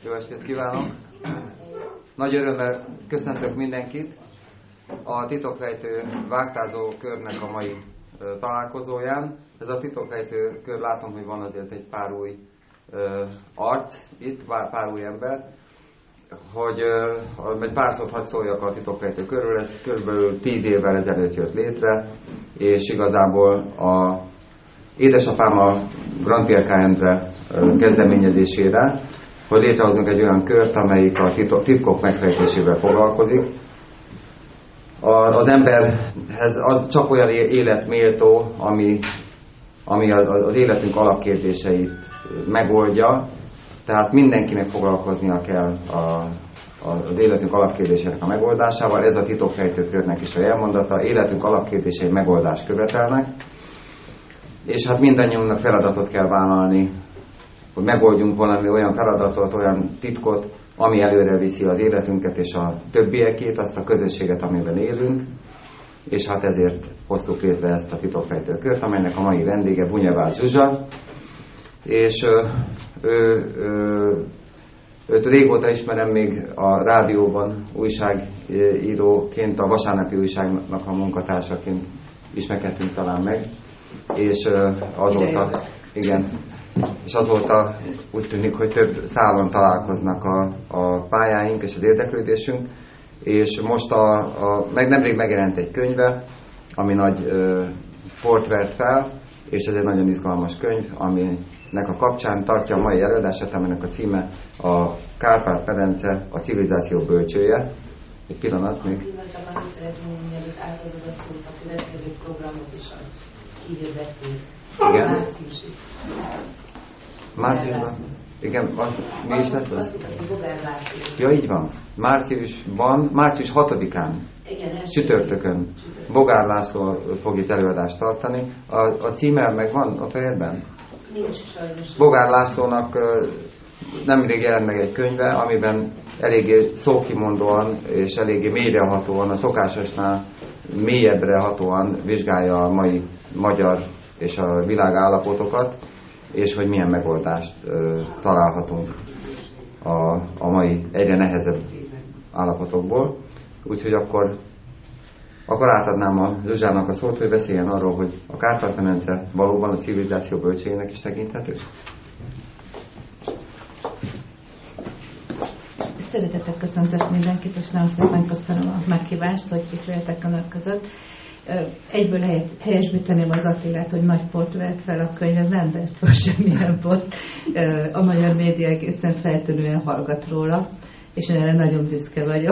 Jó estét kívánok! Nagy örömmel köszöntök mindenkit a titokfejtő vágtázó körnek a mai találkozóján. Ez a titokfejtő kör, látom, hogy van azért egy pár új arc itt, pár új ember, hogy egy pár szót hadd szóljak a titokfejtő körül. Ez kb. 10 évvel ezelőtt jött létre, és igazából édesapám a Grand Pierre Kendre kezdeményezésére, hogy létrehozunk egy olyan kört, amelyik a titkok megfejtésével foglalkozik. Az emberhez az csak olyan élet méltó, ami az életünk alapkérdéseit megoldja, tehát mindenkinek foglalkoznia kell az életünk alapkérdésének a megoldásával. Ez a titokfejtő körnek is a jelmondata, életünk alapkérdései megoldást követelnek, és hát mindannyiunknak feladatot kell vállalni, hogy megoldjunk valami olyan feladatot, olyan titkot, ami előre viszi az életünket és a többiekét, azt a közösséget, amiben élünk, és hát ezért hoztuk létre ezt a titokfejtő kört, amelynek a mai vendége Bunyevács Zsuzsa, és őt régóta ismerem, még a rádióban újságíróként, a vasárnapi újságnak a munkatársaként ismerkedtünk talán meg, és azóta úgy tűnik, hogy több szálon találkoznak a pályáink és az érdeklődésünk, és most meg nemrég megjelent egy könyve, ami nagy port vert fel, és ez egy nagyon izgalmas könyv, aminek a kapcsán tartja a mai előadását, aminek a címe a Kárpát-medence, a civilizáció bölcsője. Egy pillanat még. Csak annyit szeretném, hogy mielőtt átadod a szót, a következő programot is hirdették. Igen. Márciusig. Márciusban? Igen, mi is lesz az? Ja, így van. Március 6-án, csütörtökön Bogár László fog itt előadást tartani. A címe megvan a fejedben? Nincs sajnos. Bogár Lászlónak nemrég jelent meg egy könyve, amiben eléggé szókimondóan és eléggé mélyrehatóan, a szokásosnál mélyebbre hatóan vizsgálja a mai magyar és a világ állapotokat, és hogy milyen megoldást találhatunk a mai egyre nehezebb állapotokból. Úgyhogy akkor átadnám a Zsuzsának a szót, hogy beszéljen arról, hogy a Kárpát-medence valóban a civilizáció bölcséjének is tekinthető. Szeretettel köszöntök mindenkit, és nagyon szépen köszönöm a meghívást, hogy itt lehetek önök között. Egyből helyesbíteném az Attilát, hogy nagy port vett fel a könyv, nem vett fel semmilyen port. A magyar média egészen feltűnően hallgat róla, és erre nagyon büszke vagyok.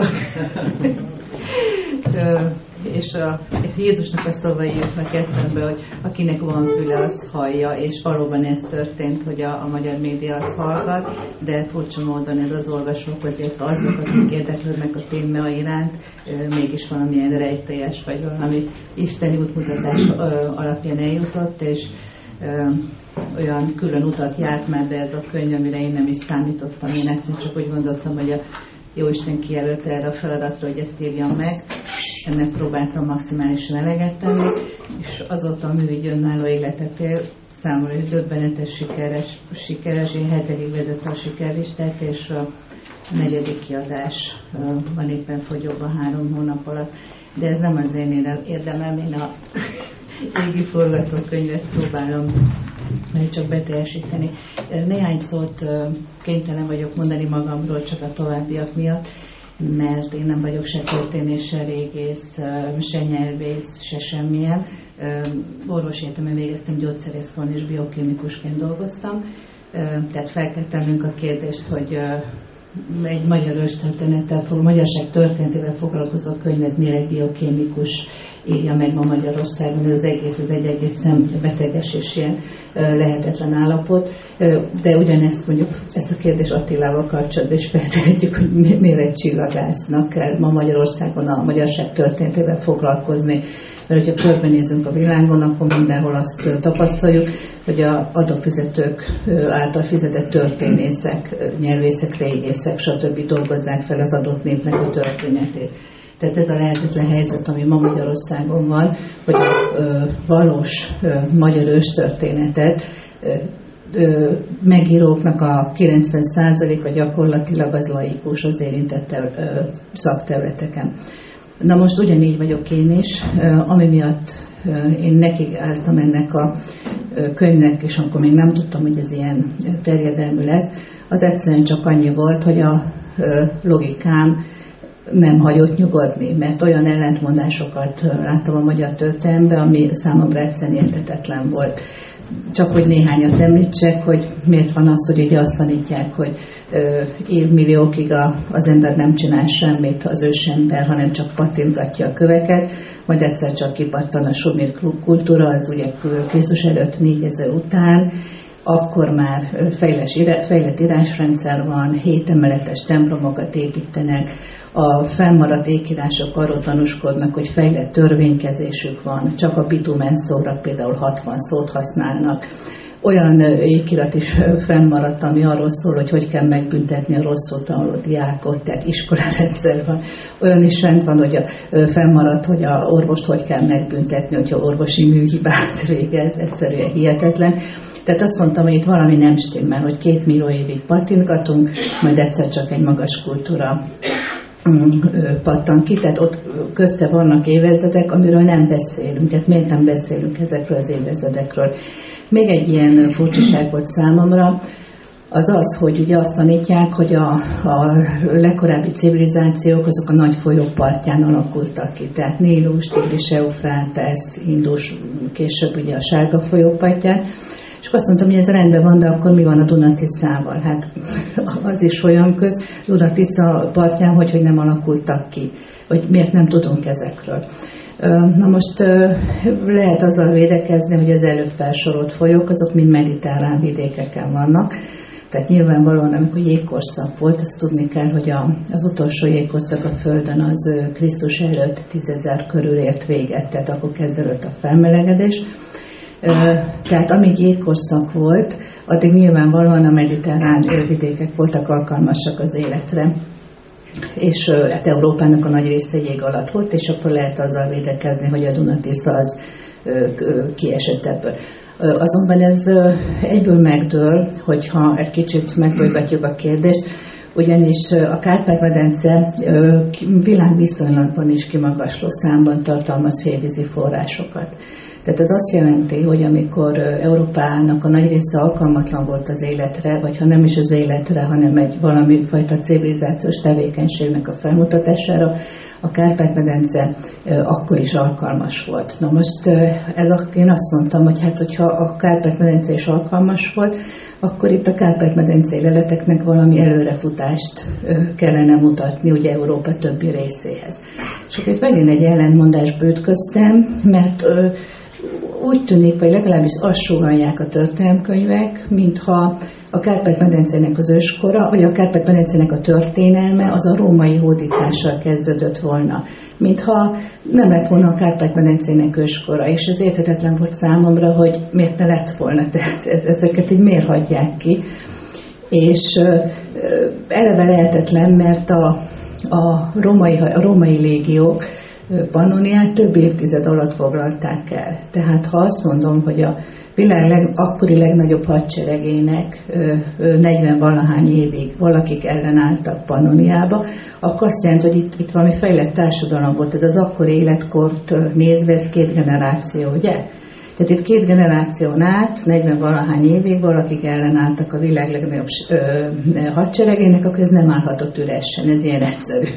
És a Jézusnak a szavai jutnak eszembe, hogy akinek van füle, az hallja, és valóban ez történt, hogy a magyar média az hallgat, de furcsa módon ez az olvasók, azért azok, akik érdeklődnek a téma iránt, mégis valamilyen rejtélyes, vagy valami isteni útmutatás alapján eljutott, és olyan külön utat járt már be ez a könyv, amire én nem is számítottam. Én egyszerűen csak úgy gondoltam, hogy a Jóisten kijelölte erre a feladatra, hogy ezt írjam meg. Ennek próbáltam maximálisan eleget tenni, és azóta a műügy önálló életet él, számomra döbbenetes sikeres, én 7. vezette a sikerlistát, és a 4. kiadás van éppen fogyóban 3 hónap alatt. De ez nem az én érdemem, én a régi forgatókönyvet próbálom csak beteljesíteni. Néhány szót kénytelen vagyok mondani magamról csak a továbbiak miatt, mert én nem vagyok se történész, se régész, se nyelvész, se semmilyen. Orvosi egyetemen végeztem, gyógyszerészként és biokémikusként dolgoztam, tehát fel kell tennünk a kérdést, hogy egy magyar őstörténettel, magyarság történetével foglalkozó könyvet miért egy biokémikus írja meg ma Magyarországon, ez az egy egészen beteges és ilyen lehetetlen állapot, de ugyanezt mondjuk, ezt a kérdést Attilával kapcsolatban is feltehetjük, hogy miért egy csillagásznak kell ma Magyarországon a magyarság történetével foglalkozni, mert hogyha körbenézünk a világon, akkor mindenhol azt tapasztaljuk, hogy az adófizetők által fizetett történészek, nyelvészek, régészek, stb. Dolgozzák fel az adott népnek a történetét. Tehát ez a lehetetlen helyzet, ami ma Magyarországon van, hogy a valós magyar őstörténetet megíróknak a 90%-a gyakorlatilag az laikus az érintett szakterületeken. Na most ugyanígy vagyok én is, ami miatt én nekiálltam ennek a könyvnek, és akkor még nem tudtam, hogy ez ilyen terjedelmű lesz, az egyszerűen csak annyi volt, hogy a logikám nem hagyott nyugodni, mert olyan ellentmondásokat láttam a magyar történelemben, ami számomra egyszerűen érthetetlen volt. Csak hogy néhányat említsek, hogy miért van az, hogy ugye azt tanítják, hogy évmilliókig az ember nem csinál semmit, az ősember, hanem csak pattintgatja a köveket, majd egyszer csak kipattan a Sumir kultúra, az ugye Krisztus előtt 4000 után, akkor már fejlett írásrendszer van, 7 emeletes templomokat építenek, a fennmaradt ékírások arról tanúskodnak, hogy fejlett törvénykezésük van, csak a bitumen szóra például 60 szót használnak. Olyan ékirat is fennmaradt, ami arról szól, hogy kell megbüntetni a rosszul tanuló diákot, tehát iskolarendszer van. Olyan is rend van, hogy fennmaradt, hogy a orvost hogy kell megbüntetni, hogyha orvosi műhibát végez, egyszerűen hihetetlen. Tehát azt mondtam, hogy itt valami nem stimmel, hogy 2 millió évig pattintgatunk, majd egyszer csak egy magas kultúra pattan ki, tehát ott közte vannak évezredek, amiről nem beszélünk, tehát miért nem beszélünk ezekről az évezredekről. Még egy ilyen furcsaság volt számomra, az, hogy ugye azt tanítják, hogy a legkorábbi civilizációk azok a nagy folyók partján alakultak ki, tehát Nílus, Tigris, Eufrátesz, Indus, később ugye a Sárga folyók partján, és azt mondtam, hogy ez rendben van, de akkor mi van a Duna-Tiszával? Hát az is olyan köz, Duna-Tisza partján, hogy nem alakultak ki, hogy miért nem tudunk ezekről. Na most lehet azzal védekezni, hogy az előbb felsorolt folyók, azok mind mediterrán vidékeken vannak, tehát nyilvánvalóan, amikor jégkorszak volt, azt tudni kell, hogy az utolsó jégkorszak a Földön az Krisztus előtt 10.000 körül ért véget, tehát akkor kezdődött a felmelegedés. Tehát amíg jégkorszak volt, addig nyilvánvalóan a mediterrán vidékek voltak alkalmasak az életre. És hát Európának a nagy része jég alatt volt, és akkor lehet azzal védekezni, hogy a Duna-Tisza az kiesett ebből. Azonban ez egyből megdől, hogyha egy kicsit megbolygatjuk a kérdést, ugyanis a Kárpát-medence világviszonylatban is kimagasló számban tartalmaz hévízi forrásokat. Tehát ez azt jelenti, hogy amikor Európának a nagy része alkalmatlan volt az életre, vagy ha nem is az életre, hanem egy valami fajta civilizációs tevékenységnek a felmutatására, a Kárpát-medence akkor is alkalmas volt. Na most én azt mondtam, hogy hát, hogyha a Kárpát-medence is alkalmas volt, akkor itt a Kárpát-medencei leleteknek valami előrefutást kellene mutatni ugye Európa többi részéhez. És akkor itt megint egy ellentmondásba ütköztem, mert úgy tűnik, vagy legalábbis azt sugallják a történelemkönyvek, mintha a Kárpát-medencének az őskora, vagy a Kárpát-medencének a történelme az a római hódítással kezdődött volna. Mintha nem lett volna a Kárpát-medencének őskora, és ez érthetetlen volt számomra, hogy miért ne lett volna, tehát ezeket így miért hagyják ki. És eleve lehetetlen, mert a római légiók Pannoniát több évtized alatt foglalták el. Tehát ha azt mondom, hogy a világ akkori legnagyobb hadseregének 40-valahány évig valakik ellenálltak Pannoniába, akkor azt jelenti, hogy itt valami fejlett társadalom volt. Ez az akkori életkort nézve, ez 2 generáció, ugye? Tehát itt 2 generáción át, 40-valahány évig valakik ellenálltak a világ legnagyobb hadseregének, akkor ez nem állhatott üresen, ez ilyen egyszerű.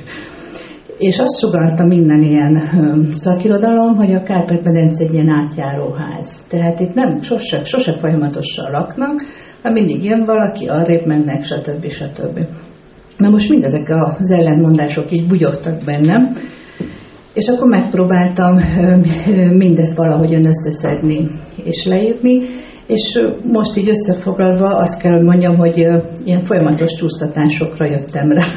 És azt sugallta minden ilyen szakirodalom, hogy a Kárpát-medence egy ilyen átjáróház. Tehát itt nem sose folyamatosan laknak, hanem mindig jön valaki, arrébb mennek, stb. Na most mindezek az ellentmondások így bugyogtak bennem, és akkor megpróbáltam mindezt valahogyan összeszedni és leírni, és most így összefoglalva azt kell, hogy mondjam, hogy ilyen folyamatos csúsztatásokra jöttem rá.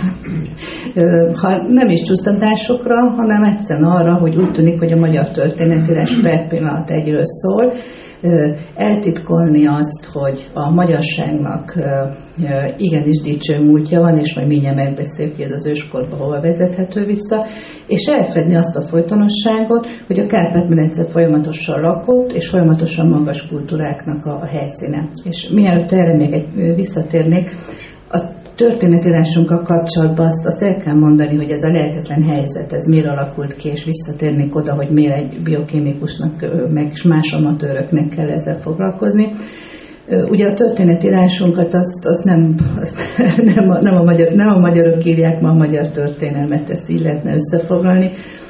Ha nem is csúsztatásokra, hanem egyszerűen arra, hogy úgy tűnik, hogy a magyar történetírás per pillanat egyről szól, eltitkolni azt, hogy a magyarságnak igenis dicső múltja van, és majd mindjárt megbeszéljük, hogy ez az őskorba hova vezethető vissza, és elfedni azt a folytonosságot, hogy a Kárpát-medence folyamatosan lakott, és folyamatosan magas kultúráknak a helyszíne. És mielőtt erre még visszatérnék, a történetírásunkkal kapcsolatban azt el kell mondani, hogy ez a lehetetlen helyzet, ez miért alakult ki, és visszatérnék oda, hogy miért egy biokémikusnak, meg más amatőröknek kell ezzel foglalkozni. Ugye a történetírásunkat azt nem a magyarok írják ma a magyar történelmet, ezt így lehetne összefoglalni.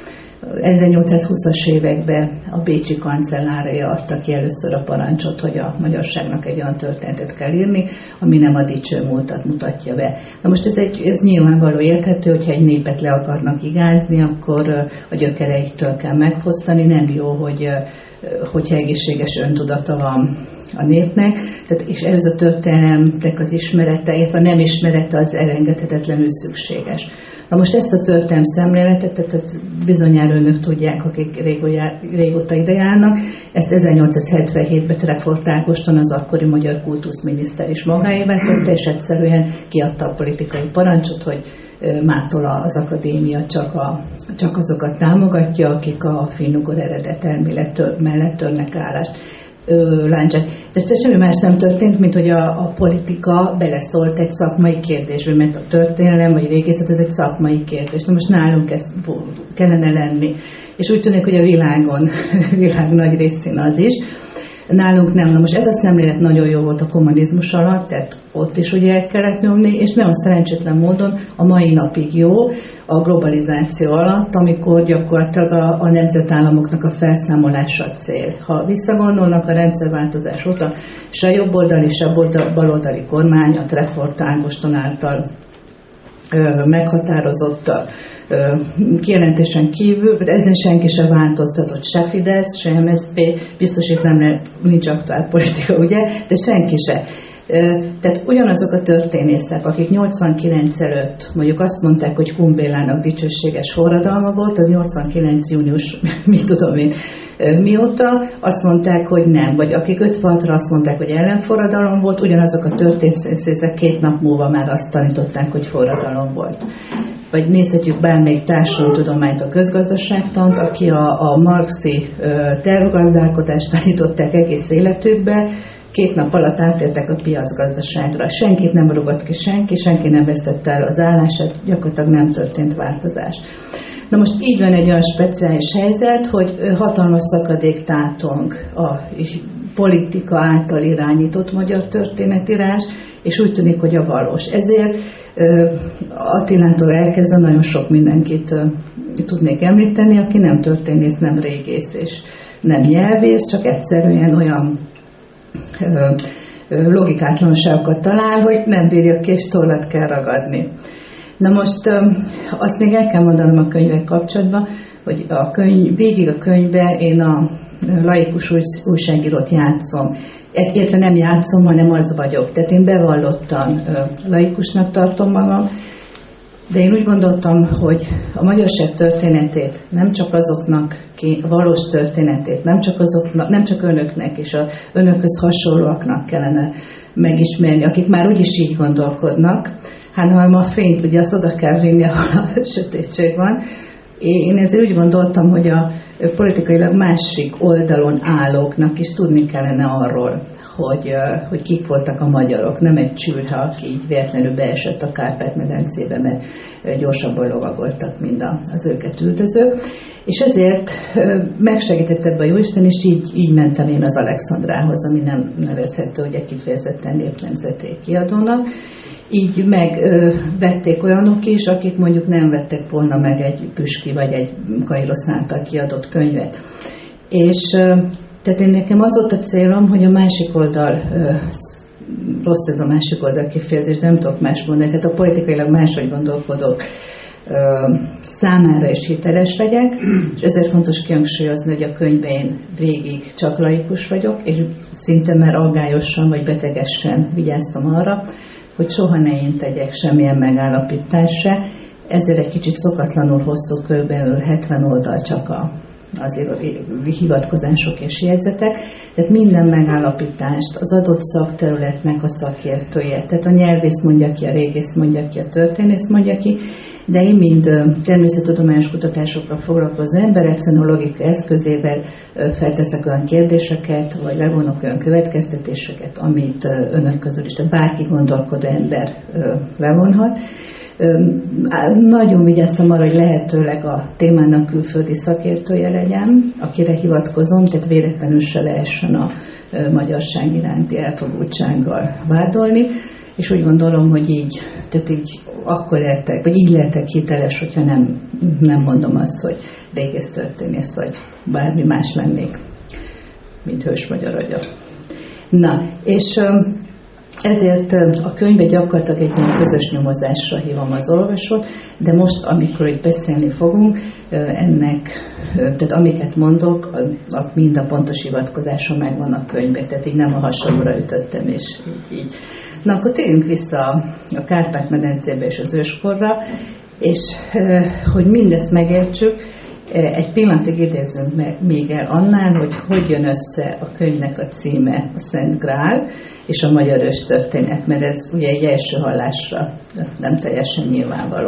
1820-as években a bécsi kancellária adta ki először a parancsot, hogy a magyarságnak egy olyan történetet kell írni, ami nem a dicső múltat mutatja be. Na most ez nyilvánvaló érthető, hogyha egy népet le akarnak igázni, akkor a gyökereiktől kell megfosztani. Nem jó, hogyha egészséges öntudata van a népnek, tehát, és ehhez a történelemnek az ismerete, illetve nem ismerete az elengedhetetlenül szükséges. Na most ezt a történelem szemléletet, tehát bizonyára önök tudják, akik régóta ide járnak, ezt 1877-ben Trefort Ágoston, az akkori magyar kultuszminiszter is magáévá tette, és egyszerűen kiadta a politikai parancsot, hogy mától az akadémia csak azokat támogatja, akik a finnugor eredet elmélet mellett törnek állást. Láncsát. De semmi más nem történt, mint hogy a politika beleszólt egy szakmai kérdésbe, mert a történelem vagy régészet ez egy szakmai kérdés. Na most nálunk ezt kellene lenni. És úgy tűnik, hogy a világ nagy részén az is. Nálunk nem. Na most ez a szemlélet nagyon jó volt a kommunizmus alatt, tehát ott is ugye el kellett nyomni, és nagyon szerencsétlen módon a mai napig jó a globalizáció alatt, amikor gyakorlatilag a nemzetállamoknak a felszámolása a cél. Ha visszagondolnak a rendszerváltozás óta, se a jobboldali, se a baloldali kormány a Trefort Ágoston által meghatározott kijelentésen kívül, ezen senki se változtatott, se Fidesz, se MSZP, biztos itt nincs aktuál politika, ugye, de senki se. Tehát ugyanazok a történészek, akik 89 előtt mondjuk azt mondták, hogy Kun Bélának dicsőséges forradalma volt, az 89. június, mit tudom én, mióta azt mondták, hogy nem, vagy akik 56-ra azt mondták, hogy ellenforradalom volt, ugyanazok a történészek 2 nap múlva már azt tanították, hogy forradalom volt. Vagy nézhetjük bármelyik társadalomtudományt, a közgazdaságtant, aki a marxi tervgazdálkodást tanították egész életükbe, 2 nap alatt átértek a piacgazdaságra. Senkit nem rugott ki senki nem vesztette el az állását, gyakorlatilag nem történt változás. Na most így van egy olyan speciális helyzet, hogy hatalmas szakadék tátong a politika által irányított magyar történetírás, és úgy tűnik, hogy a valós. Ezért Attilától elkezdve nagyon sok mindenkit tudnék említeni, aki nem történész, nem régész és nem nyelvész, csak egyszerűen olyan logikátlanságokat talál, hogy nem bírja ki, és tollat kell ragadni. Na most azt még el kell mondanom a könyvek kapcsolatban, hogy végig a könyvben én a laikus újságírót játszom. Illetve nem játszom, hanem az vagyok. Tehát én bevallottan laikusnak tartom magam, de én úgy gondoltam, hogy a magyarság történetét nem csak azoknak, a valós történetét, nem csak önöknek és a önökhöz hasonlóaknak kellene megismerni, akik már úgyis így gondolkodnak, hanem a fényt ugye azt oda kell vinni, ahol a sötétség van. Én ezért úgy gondoltam, hogy a politikailag másik oldalon állóknak is tudni kellene arról, hogy kik voltak a magyarok, nem egy csülhe, aki így véletlenül beesett a Kárpát-medencébe, mert gyorsabban lovagoltak, mint az őket üldözők. És ezért megsegített ebbe a Jóisten, és így mentem én az Alexandrához, ami nem nevezhető ugye kifejezetten népnemzeti kiadónak. Így megvették olyanok is, akik mondjuk nem vettek volna meg egy Püski vagy egy Kairosz által kiadott könyvet. És tehát én nekem az volt a célom, hogy a másik oldal, rossz ez a másik oldal kifejezés, de nem tudok más mondani, tehát a politikailag máshogy gondolkodók számára is hiteles legyek, és ezért fontos kihangsúlyozni, hogy a könyvben én végig csak laikus vagyok, és szinte már aggályosan vagy betegesen vigyáztam arra, hogy soha ne én tegyek semmilyen megállapítást se, ezért egy kicsit szokatlanul hosszú, kb. 70 oldal csak a azért hivatkozások és jegyzetek, tehát minden megállapítást az adott szakterületnek a szakértője, tehát a nyelvész mondja ki, a régész mondja ki, a történész mondja ki, de én mind természettudományos kutatásokra foglalkozó ember egyszerűen a logika eszközével felteszek olyan kérdéseket, vagy levonok olyan következtetéseket, amit önök közül is, tehát bárki gondolkodó ember levonhat. Nagyon vigyáztam arra, hogy lehetőleg a témának külföldi szakértője legyen, akire hivatkozom, tehát véletlenül se lehessen a magyarság iránti elfogultsággal vádolni, és úgy gondolom, hogy így akkor lehetek, vagy így lehetek hiteles, hogyha nem mondom azt, hogy régész történész, vagy bármi más lennék, mint hős magyar agya. Na, és ezért a könyve gyakorlatilag egy ilyen közös nyomozásra hívom az olvasót, de most, amikor itt beszélni fogunk, tehát amiket mondok, mind a pontos hivatkozása megvan a könyvben, tehát így nem a hasamra ütöttem, és így. Na, akkor térjünk vissza a Kárpát-medencébe és az őskorra, és hogy mindezt megértsük, egy pillanatig idézzünk még el annál, hogy jön össze a könyvnek a címe, a Szent Grál, és a magyar őstörténet, mert ez ugye egy első hallásra nem teljesen nyilvánvaló.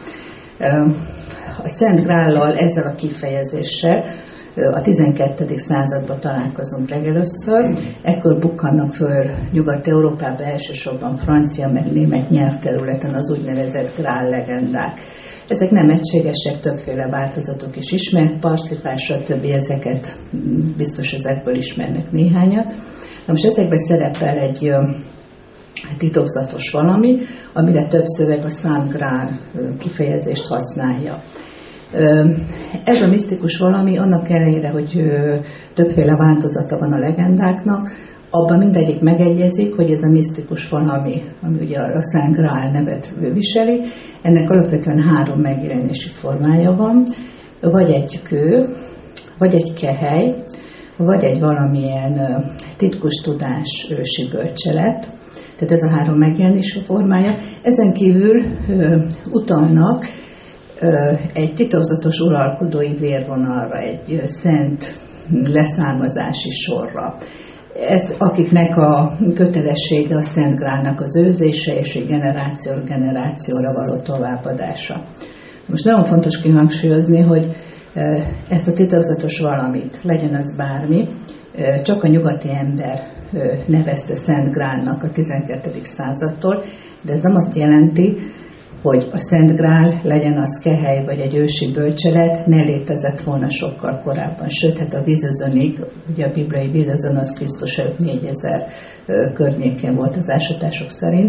A Szent Grállal, ezzel a kifejezéssel a 12. században találkozunk legelőször, ekkor bukkannak föl Nyugat-Európában, elsősorban francia meg német nyelvterületen az úgynevezett Grál legendák. Ezek nem egységesek, többféle változatok is ismert, Parsifál, stb. Ezeket biztos ezekből ismernek néhányat. Na most ezekben szerepel egy titokzatos valami, amire több szöveg a Szent Grál kifejezést használja. Ez a misztikus valami, annak ellenére, hogy többféle változata van a legendáknak, abban mindegyik megegyezik, hogy ez a misztikus valami, ami ugye a Szent Grál nevet viseli, ennek alapvetően 3 megjelenési formája van, vagy egy kő, vagy egy kehely, vagy egy valamilyen titkos tudás, ősi bölcselet. Tehát ez a 3 megjelenési formája. Ezen kívül utalnak egy titokzatos uralkodói vérvonalra, egy szent leszármazási sorra. Ez, akiknek a kötelessége a Szent Grálnak az őrzése és egy generációra generációra való továbbadása. Most nagyon fontos kihangsúlyozni, hogy ezt a titokzatos valamit, legyen az bármi, csak a nyugati ember nevezte Szent Grálnak a 12. századtól, de ez nem azt jelenti, hogy a Szent Grál, legyen az kehely vagy egy ősi bölcselet, ne létezett volna sokkal korábban. Sőt, hát a vízözönig, ugye a bibliai vízözön az Krisztus előtt 4000 környékén volt az ásatások szerint,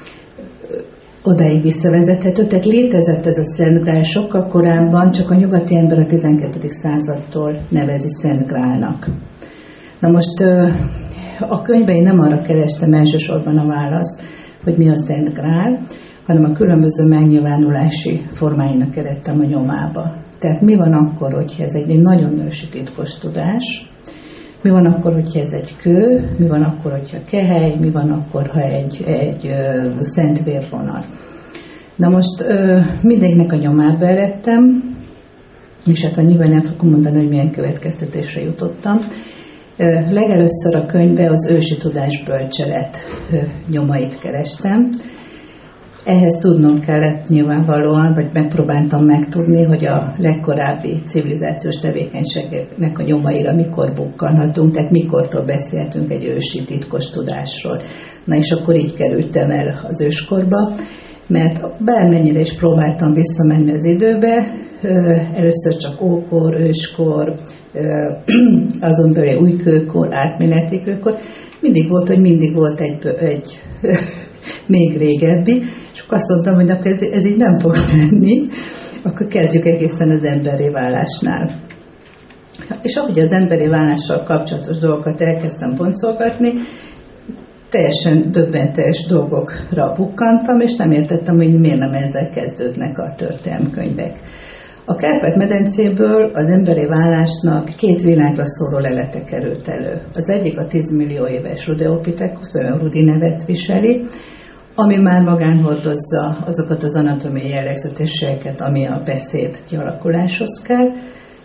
odáig visszavezethető, tehát létezett ez a Szent Grál sokkal korábban, csak a nyugati ember a 12. századtól nevezi Szent Grálnak. Na most a könyvben én nem arra kerestem elsősorban a választ, hogy mi a Szent Grál, hanem a különböző megnyilvánulási formáinak kerettem a nyomába. Tehát mi van akkor, hogyha ez egy nagyon ősi titkos tudás, mi van akkor, hogyha ez egy kő, mi van akkor, hogyha kehely, mi van akkor, ha egy szent vérvonal. Na most mindegynek a nyomába eredtem, és hát nyilván nem fogom mondani, hogy milyen következtetésre jutottam. Legelőször a könyvbe az ősi tudás bölcselet nyomait kerestem. Ehhez tudnom kellett nyilvánvalóan, vagy megpróbáltam megtudni, hogy a legkorábbi civilizációs tevékenységeknek a nyomaira mikor bukkanhatunk, tehát mikortól beszélhetünk egy ősi titkos tudásról. Na és akkor így kerültem el az őskorba, mert bármennyire is próbáltam visszamenni az időbe, először csak ókor, őskor, azon belül újkőkor, átmeneti kőkor, mindig volt egy még régebbi, és akkor azt mondtam, hogy akkor ez így nem fog menni, akkor kezdjük egészen az emberi válásnál. És ahogy az emberi válással kapcsolatos dolgokat elkezdtem boncolgatni, teljesen döbbentes dolgokra bukkantam, és nem értettem, hogy miért nem ezzel kezdődnek a történelmkönyvek. A Kárpát-medencéből az emberi válásnak 2 világra szóló lelete került elő. Az egyik a 10 millió éves Rudeopithecus, olyan Rudi nevet viseli, ami már magán hordozza azokat az anatómiai jellegzetességeket, ami a beszéd kialakuláshoz kell,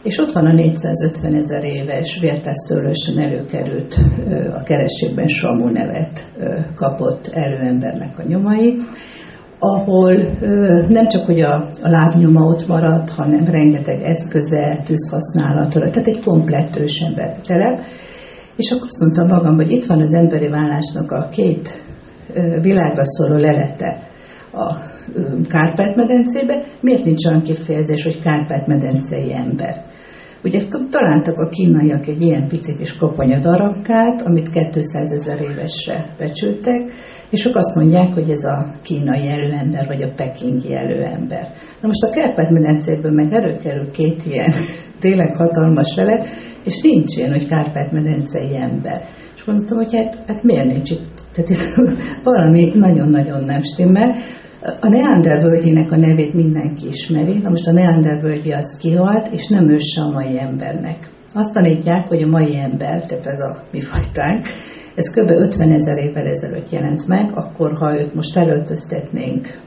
És ott van a 450 000 éves vértesszőlősen előkerült, a kerességben Samu nevet kapott előembernek a nyomai, ahol nem csak hogy a lábnyoma ott maradt, hanem rengeteg eszköze, tűzhasználatra, tehát egy komplett ősember telep. És akkor azt mondtam magam, hogy itt van az emberi vállásnak a két világra szóló lelete a Kárpát-medencébe, miért nincs olyan kifejezés, hogy Kárpát-medencei ember? Ugye találtak a kínaiak egy ilyen pici kis koponyadarabkát, amit 200 000 évesre becsültek, és ők azt mondják, hogy ez a kínai előember, vagy a pekingi előember. Na most a Kárpát-medencéből meg előkerül két ilyen tényleg hatalmas lelet, és nincs ilyen, hogy Kárpát-medencei ember. És gondoltam, hogy hát miért nincs itt? Tehát itt valami nagyon-nagyon nem stimmel. A Neander völgyének a nevét mindenki ismeri, na most a Neander völgyi az kihalt, és nem őse a mai embernek. Azt tanítják, hogy a mai ember, tehát ez a mi fajtánk, ez kb. 50 000 évvel ezelőtt jelent meg, akkor ha őt most felöltöztetnénk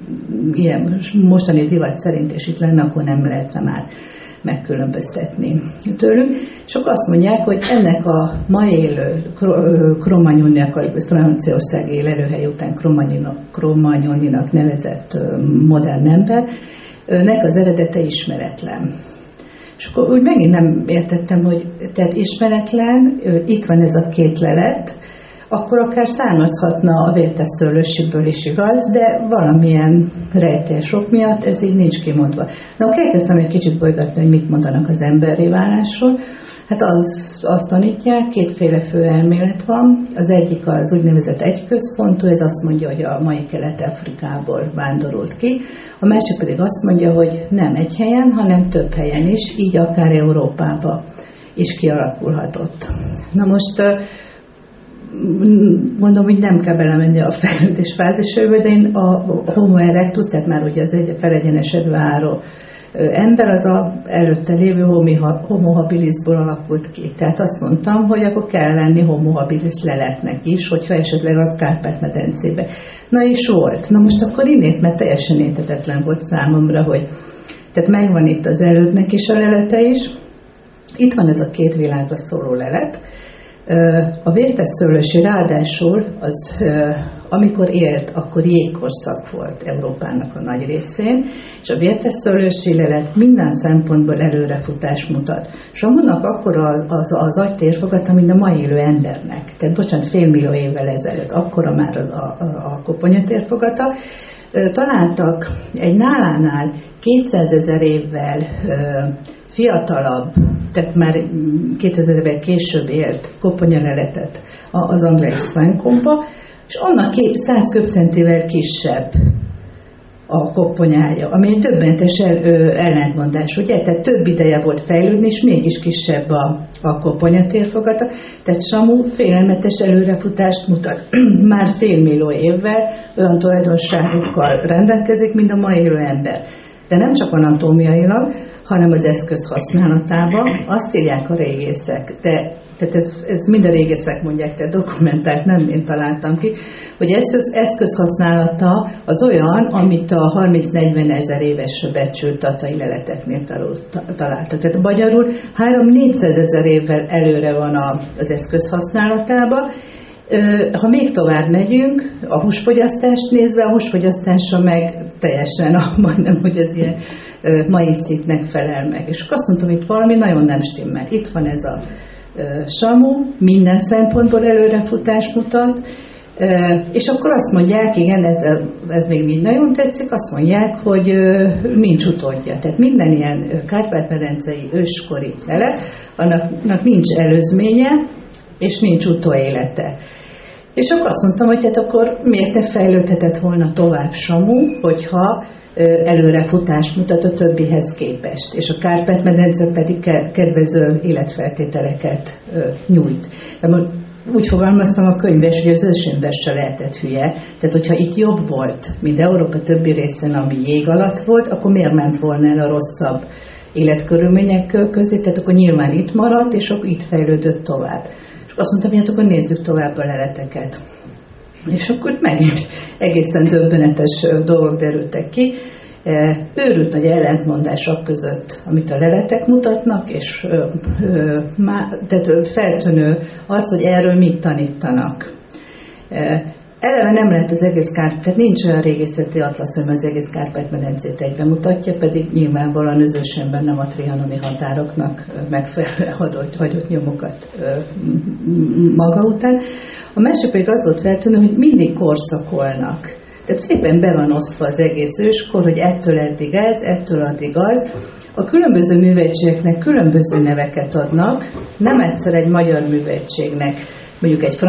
ilyen mostani divat szerint, és itt lenne, akkor nem lehetne már megkülönböztetni tőlük. És akkor azt mondják, hogy ennek a ma élő Cro-Magnoninak, a Franciaországi lelőhely után Cro-Magnoninak nevezett modern embernek az eredete ismeretlen. És akkor úgy megint nem értettem, hogy tehát ismeretlen, itt van ez a két lelet, akkor akár származhatna a vértesszőlősiből is igaz, de valamilyen rejtélyes ok miatt ez így nincs kimondva. Na, akkor elkezdtem egy kicsit bolygatni, hogy mit mondanak az emberi válásról. Hát azt tanítják, kétféle fő elmélet van. Az egyik az úgynevezett egyközpontú, ez azt mondja, hogy a mai Kelet-Afrikából vándorolt ki. A másik pedig azt mondja, hogy nem egy helyen, hanem több helyen is, így akár Európába is kialakulhatott. Na most mondom, hogy nem kell belemenni a fejlődés fázisaiba, de én a Homo erectus, tehát már ugye az egy felegyenesedő álló ember, az a előtte lévő Homo habilisból alakult ki. Tehát azt mondtam, hogy akkor kell lenni Homo habilis leletnek is, hogyha esetleg a Kárpát-medencébe. Na és volt. Na most akkor innét, mert teljesen érthetetlen volt számomra, hogy tehát megvan itt az elődnek is a lelete is. Itt van ez a két világra szóló lelet. A vértesszőlősi ráadásul az, amikor élt, akkor jégkorszak volt Európának a nagy részén, és a vértesszőlősi lelet minden szempontból előrefutást mutat. Samunak akkor az agytérfogata, mint a mai élő embernek. Tehát bocsánat, 500 000 évvel ezelőtt, akkora már a koponyatérfogata. Találtak egy nálánál 200 000 évvel fiatalabb, tehát már 2000 évvel később élt koponyaleletet az Anglais Swancombe, és annak 100 köbcentivel kisebb a koponyája, ami egy döbbenetes ellentmondás, ugye? Tehát több ideje volt fejlődni, és mégis kisebb a koponyatérfogata. Tehát Samu félelmetes előrefutást mutat. Már 500 000 évvel olyan tulajdonságokkal rendelkezik, mint a mai élő ember. De nem csak anatómiailag, hanem az eszköz használatában. Azt írják a régészek, tehát ez mind a régészek mondják, tehát dokumentált, nem én találtam ki, hogy eszköz használata az olyan, amit a 30-40 000 éves becsült tatai leleteknél találtak. Tehát magyarul 300-400 000 évvel előre van az eszköz használatában. Ha még tovább megyünk, a húsfogyasztást nézve, a húsfogyasztása meg teljesen majdnem, hogy az ilyen mai szintnek felel meg. És akkor azt mondtam, hogy itt valami nagyon nem stimmel. Itt van ez a Samu, minden szempontból előrefutást mutat, és akkor azt mondják, igen, ez még így nagyon tetszik, azt mondják, hogy nincs utódja. Tehát minden ilyen Kárpát-medencei őskori lelet, annak nincs előzménye, és nincs utóélete. És akkor azt mondtam, hogy tehát akkor miért ne fejlődhetett volna tovább Samu, hogyha előrefutást mutat a többihez képest, és a Kárpát-medence pedig kedvező életfeltételeket nyújt. De most úgy fogalmaztam a könyvben, hogy az ősember se lehetett hülye, tehát hogyha itt jobb volt, mint Európa többi részén, ami jég alatt volt, akkor miért ment volna el a rosszabb életkörülmények közé, tehát akkor nyilván itt maradt, és akkor itt fejlődött tovább. És azt mondtam, hogy hát akkor nézzük tovább a leleteket. És akkor megint egészen döbbenetes dolgok derültek ki. Őrült nagy ellentmondások között, amit a leletek mutatnak, és tehát feltűnő az, hogy erről mit tanítanak. Eleve nem lehet az egész tehát nincs olyan régészeti atlasz, ami az egész Kárpát-medencét egyben mutatja, pedig nyilvánvalóan özösen nem a trianoni határoknak megfelelően hagyott nyomokat maga után. A másik pedig az volt feltűnő, hogy mindig korszakolnak. Tehát szépen be van osztva az egész őskor, hogy ettől eddig ez, ettől addig az. A különböző műveltségeknek különböző neveket adnak, nem egyszer egy magyar műveltségnek, mondjuk egy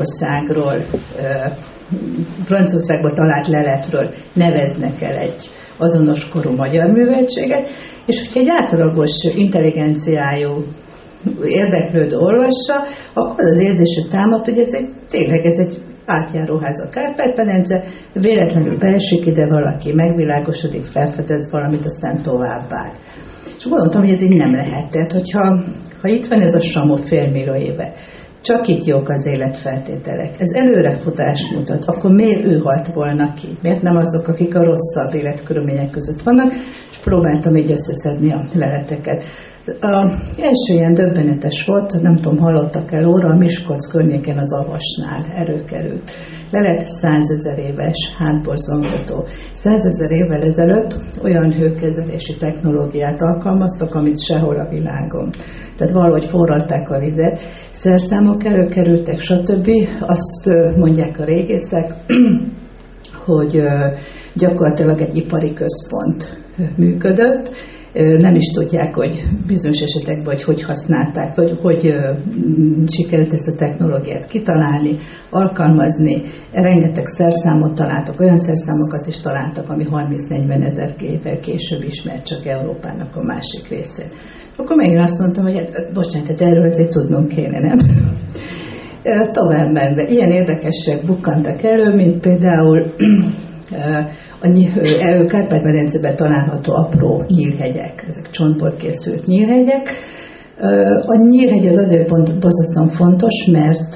Franciaországban talált leletről neveznek el egy azonos korú magyar műveltséget, és hogyha egy átlagos intelligenciájú érdeklődő olvassa, akkor az érzésre támad, hogy tényleg ez egy átjáróház a Kárpát-medence, véletlenül beesik ide valaki, megvilágosodik, felfedez valamit, aztán továbbáll. És gondoltam, hogy ez így nem lehet. Tehát, hogyha itt van ez a Samó félmillió éve, csak itt jók az életfeltételek, ez előrefutást mutat, akkor miért ő halt volna ki? Miért nem azok, akik a rosszabb életkörülmények között vannak? És próbáltam így összeszedni a leleteket. Az első ilyen döbbenetes volt, nem tudom, hallottak el óra, a Miskolc környéken az Avasnál előkerült. Lelet 100 000 éves hátborzongató. 100 000 évvel ezelőtt olyan hőkezelési technológiát alkalmaztak, amit sehol a világon. Tehát valahogy forralták a vizet, szerszámok előkerültek, stb. Azt mondják a régészek, hogy gyakorlatilag egy ipari központ működött. Nem is tudják, hogy bizonyos esetekben, hogy használták, vagy hogy sikerült ezt a technológiát kitalálni, alkalmazni. Rengeteg szerszámot találtak, olyan szerszámokat is találtak, ami 30-40 ezer évvel később ismert csak Európának a másik részén. Akkor megint azt mondtam, hogy bocsánat, erről azért tudnunk kéne, nem? Tovább menve. Ilyen érdekességek bukkantak elő, mint például a Kárpát-medencében található apró nyírhegyek, ezek csontból készült nyírhegyek. A nyírhegy az azért borzasztóan fontos, mert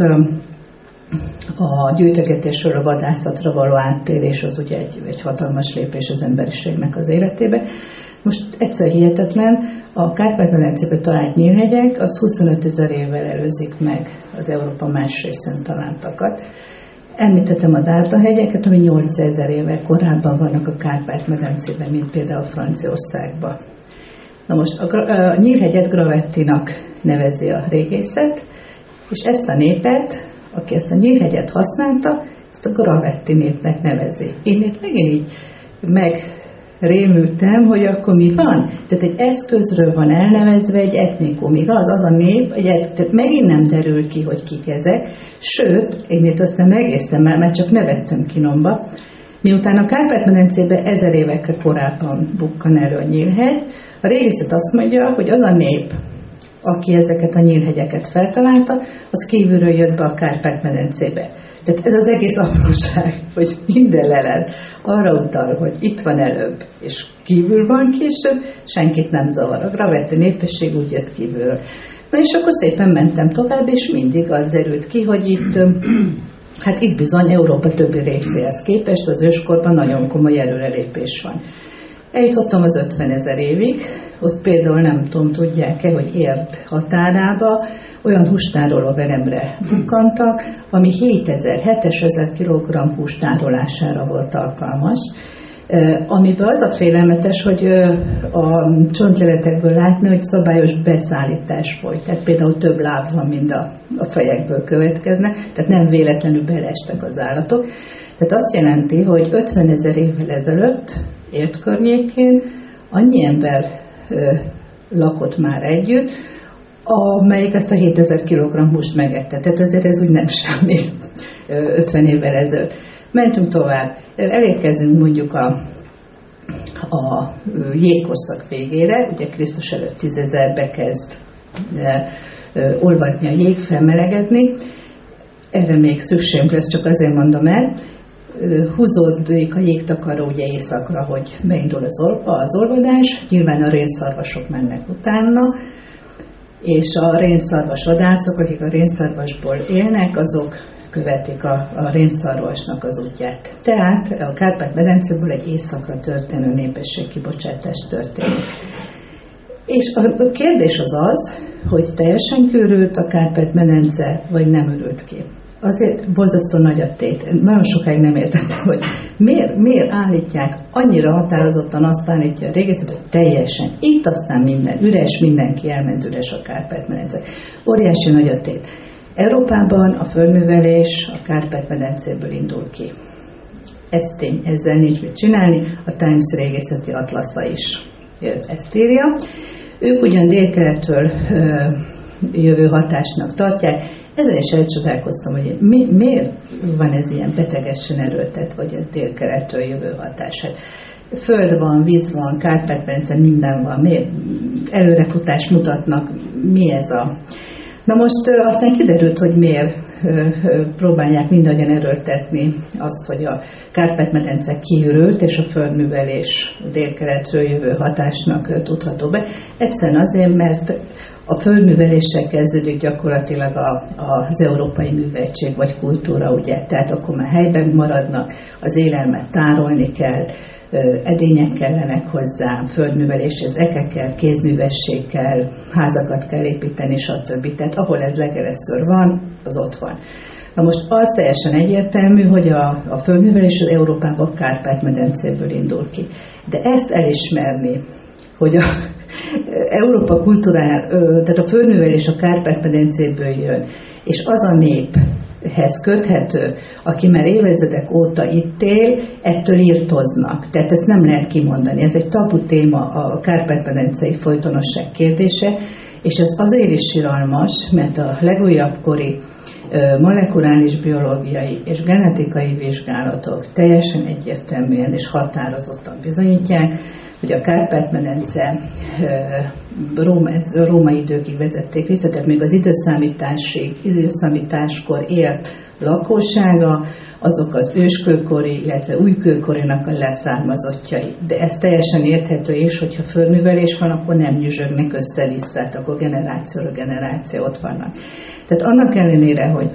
a gyűjtögetésről a vadászatra való áttérés az ugye egy hatalmas lépés az emberiségnek az életébe. Most egyszer hihetetlen, a Kárpát-medencében talált nyírhegyek az 25 000 évvel előzik meg az Európa más részén találtakat. Említettem a Dálta-hegyeket, ami 800 000 évvel korábban vannak a Kárpát-medencében, mint például Franciaországban. Na most a nyírhegyet Gravettinak nevezi a régészet, és ezt a népet, aki ezt a nyírhegyet használta, ezt a Gravetti népnek nevezi. Én itt megint így megrémültem, hogy akkor mi van? Tehát egy eszközről van elnevezve egy etnikum, igaz? Az a nép, tehát megint nem derül ki, hogy kik ezek. Sőt, én itt aztán megésztem el, mert csak nevettem kinomba. Miután a Kárpát-medencében 1000 évekkel korábban bukkan elő a nyírhegy, a régészet azt mondja, hogy az a nép, aki ezeket a nyírhegyeket feltalálta, az kívülről jött be a Kárpát-medencébe. Tehát ez az egész apróság, hogy minden lelet arra utal, hogy itt van előbb, és kívül van később, senkit nem zavar. A gravetti népesség úgy jött kívülről. Na és akkor szépen mentem tovább, és mindig az derült ki, hogy itt bizony Európa többi részéhez képest az őskorban nagyon komoly előrelépés van. Eljutottam az 50 000 évig, ott például nem tudom, tudják-e, hogy Érd határába olyan hústároló veremre bukkantak, ami 7000 kg hús tárolására volt alkalmas, amiben az a félelmetes, hogy a csontleletekből látni, hogy szabályos beszállítás folyt. Tehát például több láb van, mint a fejekből következne, tehát nem véletlenül beleestek az állatok. Tehát azt jelenti, hogy 50 000 évvel ezelőtt Érd környékén annyi ember lakott már együtt, amelyik ezt a 7000 kg húst megette. Tehát ezért ez úgy nem semmi 50 évvel ezelőtt. Mentünk tovább. Elérkezünk mondjuk a jégkorszak végére, ugye Krisztus előtt 10 000-be kezd olvadni a jég, felmelegedni. Erre még szükségünk lesz, csak azért mondom el. Húzódik a jégtakaró ugye északra, hogy beindul az olvadás. Nyilván a rénszarvasok mennek utána, és a rénszarvas vadászok, akik a rénszarvasból élnek, azok követik a rénszarvasnak az útját. Tehát a Kárpát-medencéből egy északra történő népességkibocsátás történik. És a kérdés az, hogy teljesen kiürült a Kárpát-medence, vagy nem ürült ki. Azért borzasztó nagy a tét. Nagyon sokáig nem értettem, hogy miért állítják, annyira határozottan azt állítja a régészet, hogy teljesen. Itt aztán minden üres, mindenki elment, üres a Kárpát-medence. Óriási nagy a tét. Európában a földművelés a Kárpát-medencéből indul ki. Ez tény, ezzel nincs mit csinálni, a Times régészeti atlasza is ezt írja. Ők ugyan délkeletről jövő hatásnak tartják, ezzel is elcsodálkoztam, hogy miért van ez ilyen betegesen erőltet, vagy ez délkeletről jövő hatás. Hát föld van, víz van, Kárpát-medence, minden van, miért előrefutást mutatnak, mi ez a... Na most aztán kiderült, hogy miért próbálják mindannyian erőltetni azt, hogy a Kárpát-medence kiürült, és a földművelés délkeletről jövő hatásnak tudható be. Egyszerűen azért, mert a földműveléssel kezdődik gyakorlatilag az európai műveltség vagy kultúra, ugye? Tehát akkor már helyben maradnak, az élelmet tárolni kell, edények kellenek hozzá, földműveléshez ekekkel, kézművesség kell, házakat kell építeni, stb. Tehát ahol ez legelőször van, az ott van. Na most az teljesen egyértelmű, hogy a földművelés az Európában a Kárpát-medencéből indul ki. De ezt elismerni, hogy a Európa kultúrája, tehát a földművelés a Kárpát-medencéből jön, és az a néphez köthető, aki már évezredek óta itt él, ettől írtoznak. Tehát ezt nem lehet kimondani. Ez egy tabu téma, a Kárpát-medencei folytonosság kérdése, és ez azért is siralmas, mert a legújabb kori molekuláris biológiai és genetikai vizsgálatok teljesen egyértelműen és határozottan bizonyítják, hogy a Kárpát-medence római időkig vezették vissza, tehát még az időszámításkor élt lakossága, azok az őskőkori, illetve újkőkorinak a leszármazottjai. De ez teljesen érthető is, hogyha földművelés van, akkor nem nyüzsögnek össze-vissza, akkor generációra generáció ott vannak. Tehát annak ellenére, hogy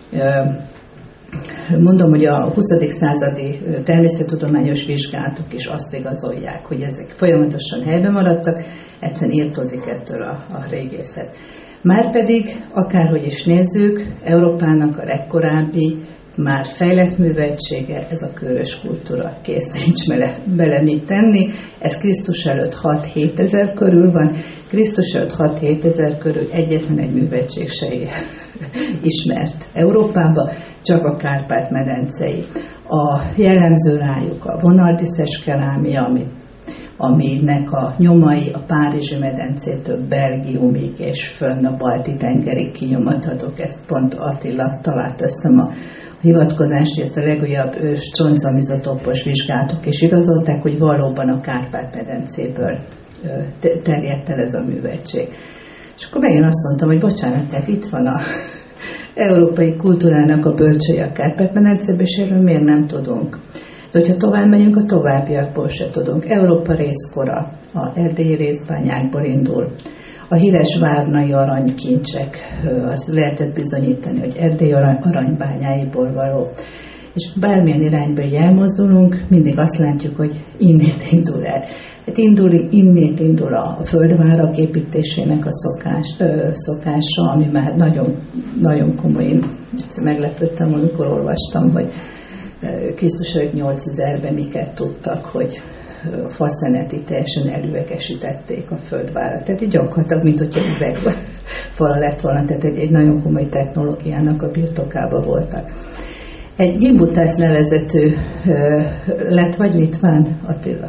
mondom, hogy a 20. századi természettudományos vizsgálatok is azt igazolják, hogy ezek folyamatosan helyben maradtak, egyszerűen írtózik ettől a régészet. Márpedig, akárhogy is nézzük, Európának a legkorábbi, már fejlett műveltsége, ez a körös kultúra, kész, nincs bele mit tenni. Ez Krisztus előtt 6-7 ezer körül van, Krisztus előtt 6-7 ezer körül egyetlen egy műveltség se ismert Európába, csak a Kárpát-medencei. A jellemző rájuk a vonaldiszes kerámia, aminek a nyomai a Párizsi medencétől Belgiumig és fönn a Balti-tengerig kinyomathatók. Ezt pont Attila talált, teszem a hivatkozást, hogy ezt a legújabb stroncamizotópos vizsgálatok is igazolták, hogy valóban a Kárpát-medencéből terjedt el ez a műveltség. És akkor megint azt mondtam, hogy bocsánat, tehát itt van a európai kultúrának a bölcsője a Kárpát-medencében, és erről miért nem tudunk. De hogyha tovább megyünk, a továbbiakból se tudunk. Európa részkora a erdélyi részbányákból indul. A híres várnai aranykincsek, azt lehetett bizonyítani, hogy Erdély aranybányáiból való. És bármilyen irányba így elmozdulunk, mindig azt látjuk, hogy innét indul el. Hát innét indul a földvárak építésének a szokása, ami már nagyon, nagyon komoly. Én meglepődtem, amikor olvastam, hogy Krisztus előtt 8000-ben miket tudtak, hogy faszeneti teljesen elüvegesítették a földvárat. Tehát így gyakorlatilag, mint hogyha üvegfala lett volna, tehát egy nagyon komoly technológiának a birtokában voltak. Egy Gimbutász nevezetű lett, vagy litván, Attila?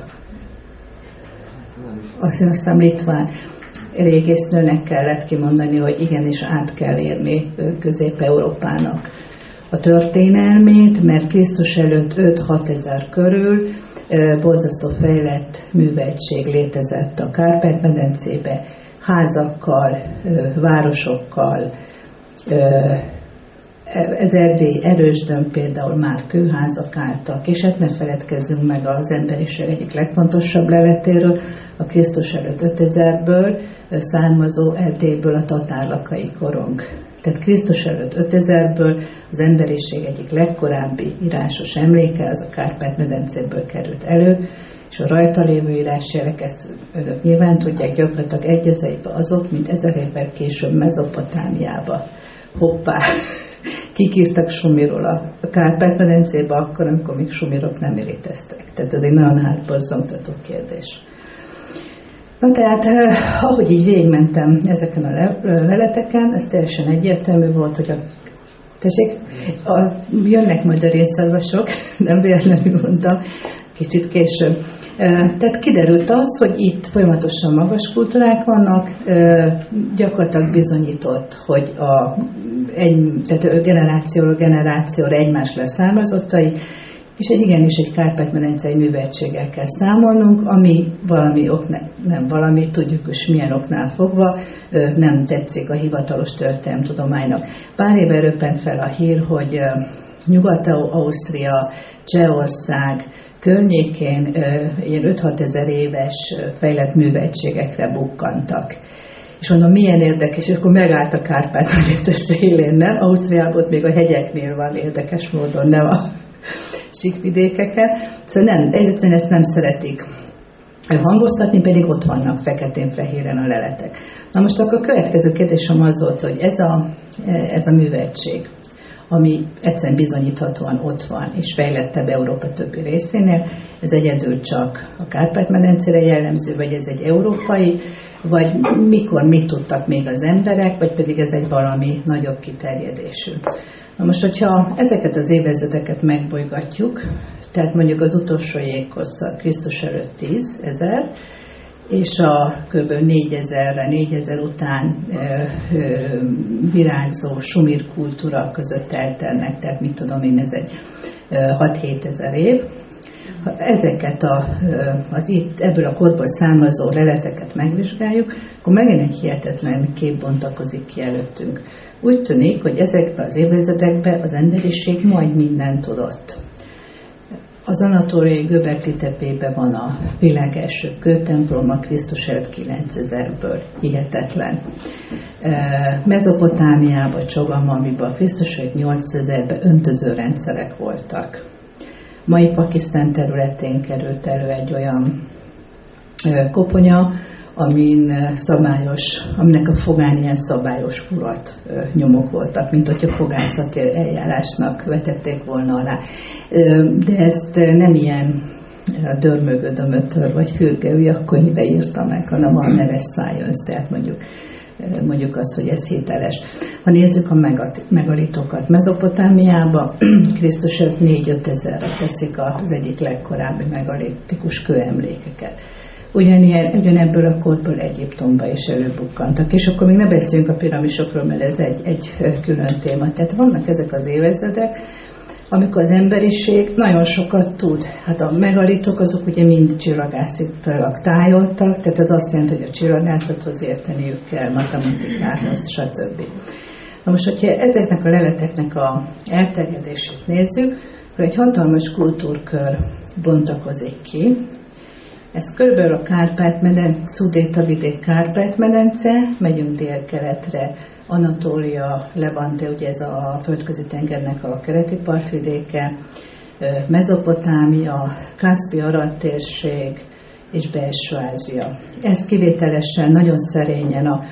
Azt hiszem litván régésznőnek kellett kimondani, hogy igenis át kell érni Közép-Európának a történelmét, mert Krisztus előtt 5-6 ezer körül borzasztó fejlett műveltség létezett a Kárpát-medencébe, házakkal, városokkal. Ez Erdély Erősdön például már kőházak álltak, és hát ne feledkezzünk meg az emberiség egyik legfontosabb leletéről, a Krisztus előtt 5000-ből származó Erdélyből a tatárlakai korong. Tehát Krisztus előtt 5000-ből az emberiség egyik legkorábbi írásos emléke, az a Kárpát-medencéből került elő, és a rajta lévő írásjelek, ezt önök nyilván tudják, gyakorlatilag egy az egybe azok, mint 1000 évvel később Mezopotámiába. Hoppá! Kikírtak Sumiról a Kárpát-medencébe akkor, amikor még sumirok nem léteztek. Tehát ez egy nagyon hátborzongató kérdés. Na tehát, ahogy így végigmentem ezeken a leleteken, ez teljesen egyértelmű volt, hogy jönnek majd a részolvasok, nem véletlenül mondtam, kicsit később. Tehát kiderült az, hogy itt folyamatosan magas kultúrák vannak, gyakorlatilag bizonyított, hogy tehát generációról generációra egymás leszármazottai, és igenis egy Kárpát-medencei műveltséggel kell számolnunk, ami valami nem valami, tudjuk is milyen oknál fogva, nem tetszik a hivatalos történelemtudománynak. Pár éve röppent fel a hír, hogy Nyugat-Ausztria, Csehország környékén ilyen 5-6 ezer éves fejlett műveltségekre bukkantak. És mondom, milyen érdekes, és akkor megállt a Kárpát-medence szélén, nem? Ausztriában még a hegyeknél van érdekes módon, nem a síkvidékeken. Szóval nem, egyszerűen ezt nem szeretik hangoztatni, pedig ott vannak feketén-fehéren a leletek. Na most akkor a következő kérdésem az volt, hogy ez a műveltség, ami egyszerűen bizonyíthatóan ott van, és fejlettebb Európa többi részénél, ez egyedül csak a Kárpát-medencére jellemző, vagy ez egy európai, vagy mikor mit tudtak még az emberek, vagy pedig ez egy valami nagyobb kiterjedésű. Na most, hogyha ezeket az évezredeket megbolygatjuk, tehát mondjuk az utolsó jégkorszak Krisztus előtt 10 000, és a kb. 4000-re, 4000 után virágzó sumir kultúra között eltelnek, tehát mit tudom én, ez egy 6-7 ezer év. Ha ezeket ebből a korból származó leleteket megvizsgáljuk, akkor megint egy hihetetlen kép bontakozik ki előttünk. Úgy tűnik, hogy ezekben az évezredekben az emberiség majd mindent tudott. Az anatóliai Göbekli tepében van a világ első kőtemploma Krisztus előtt 9000-ből, hihetetlen. Mezopotámiában, Csogamamiban Krisztus előtt 8000-ben öntözőrendszerek voltak. Mai Pakisztán területén került elő egy olyan koponya, aminek a fogán ilyen szabályos furat nyomok voltak, mint hogyha fogászati eljárásnak vetették volna alá. De ezt nem ilyen dörmögő dömötör vagy fürgeüj a könyvbe írta meg, hanem a neves science, tehát mondjuk azt, hogy ez hiteles. Ha nézzük a megalitokat Mezopotámiába, Krisztus előtt 4-5 ezerre teszik az egyik legkorábbi megalitikus kőemlékeket. Ugyanebből a korból Egyiptomba is előbukkantak. És akkor még ne beszéljünk a piramisokról, mert ez egy külön téma. Tehát vannak ezek az évezredek, amikor az emberiség nagyon sokat tud. Hát a megalitok azok ugye mind csillagászatilag tájoltak, tehát ez azt jelenti, hogy a csillagászathoz érteniük kell, matematikához, stb. Na most, hogyha ezeknek a leleteknek a elterjedését nézzük, akkor egy hatalmas kultúrkör bontakozik ki. Ez körülbelül a Kárpát-medence, Szudéta-vidék Kárpát-medence, megyünk délkeletre, Anatólia, Levante, ugye ez a Földközi-tengernek a keleti partvidéke, Mezopotámia, Kaszpi-Arad térség és Belső-Ázsia. Ez kivételesen nagyon szerényen a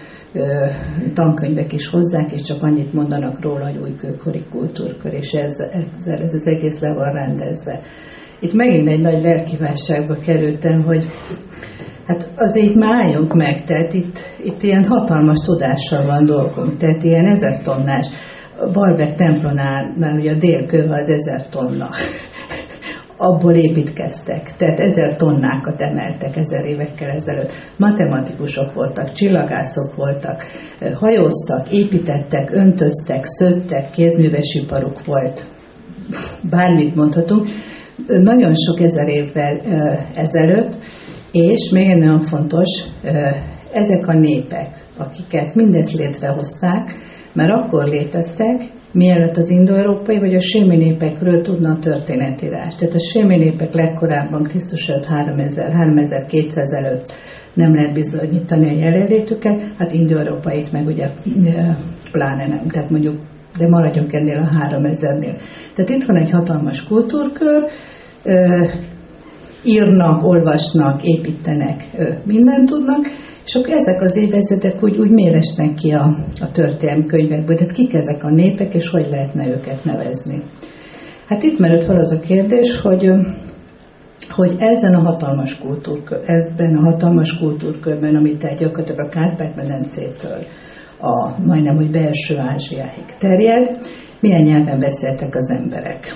tankönyvek is hozzák, és csak annyit mondanak róla, hogy újkőkori kultúrkör, és ez az egész le van rendezve. Itt megint egy nagy lelkiválságba kerültem, hogy hát azért itt már álljunk meg, tehát itt ilyen hatalmas tudással van dolgunk, tehát ilyen 1000 tonnás, Baalbek templomnál ugye a délkőve az 1000 tonna. Abból építkeztek, tehát 1000 tonnákat emeltek 1000 évekkel ezelőtt. Matematikusok voltak, csillagászok voltak, hajóztak, építettek, öntöztek, szőttek, kézműves iparuk volt. Bármit mondhatunk. Nagyon sok 1000 évvel ezelőtt, és még egy nagyon fontos, ezek a népek, akik ezt mindezt létrehozták, mert akkor léteztek, mielőtt az indoeurópai vagy a sémi népekről tudna a történetírás. Tehát a sémi népek legkorábban Krisztus előtt 3200 előtt nem lehet bizonyítani a jelenlétüket, hát indoeurópait meg ugye pláne nem. Tehát mondjuk, de maradjunk ennél a 3000-nél. Tehát itt van egy hatalmas kultúrkör, írnak, olvasnak, építenek, mindent tudnak, és akkor ezek az évezetek úgy méresnek ki a történelmkönyvekből. Tehát kik ezek a népek, és hogy lehetne őket nevezni. Hát itt merült fel az a kérdés, hogy ebben a hatalmas kultúrkörben, amit tehát gyakorlatilag a Kárpát-medencétől majdnem, hogy belső Ázsiáig terjed, milyen nyelven beszéltek az emberek.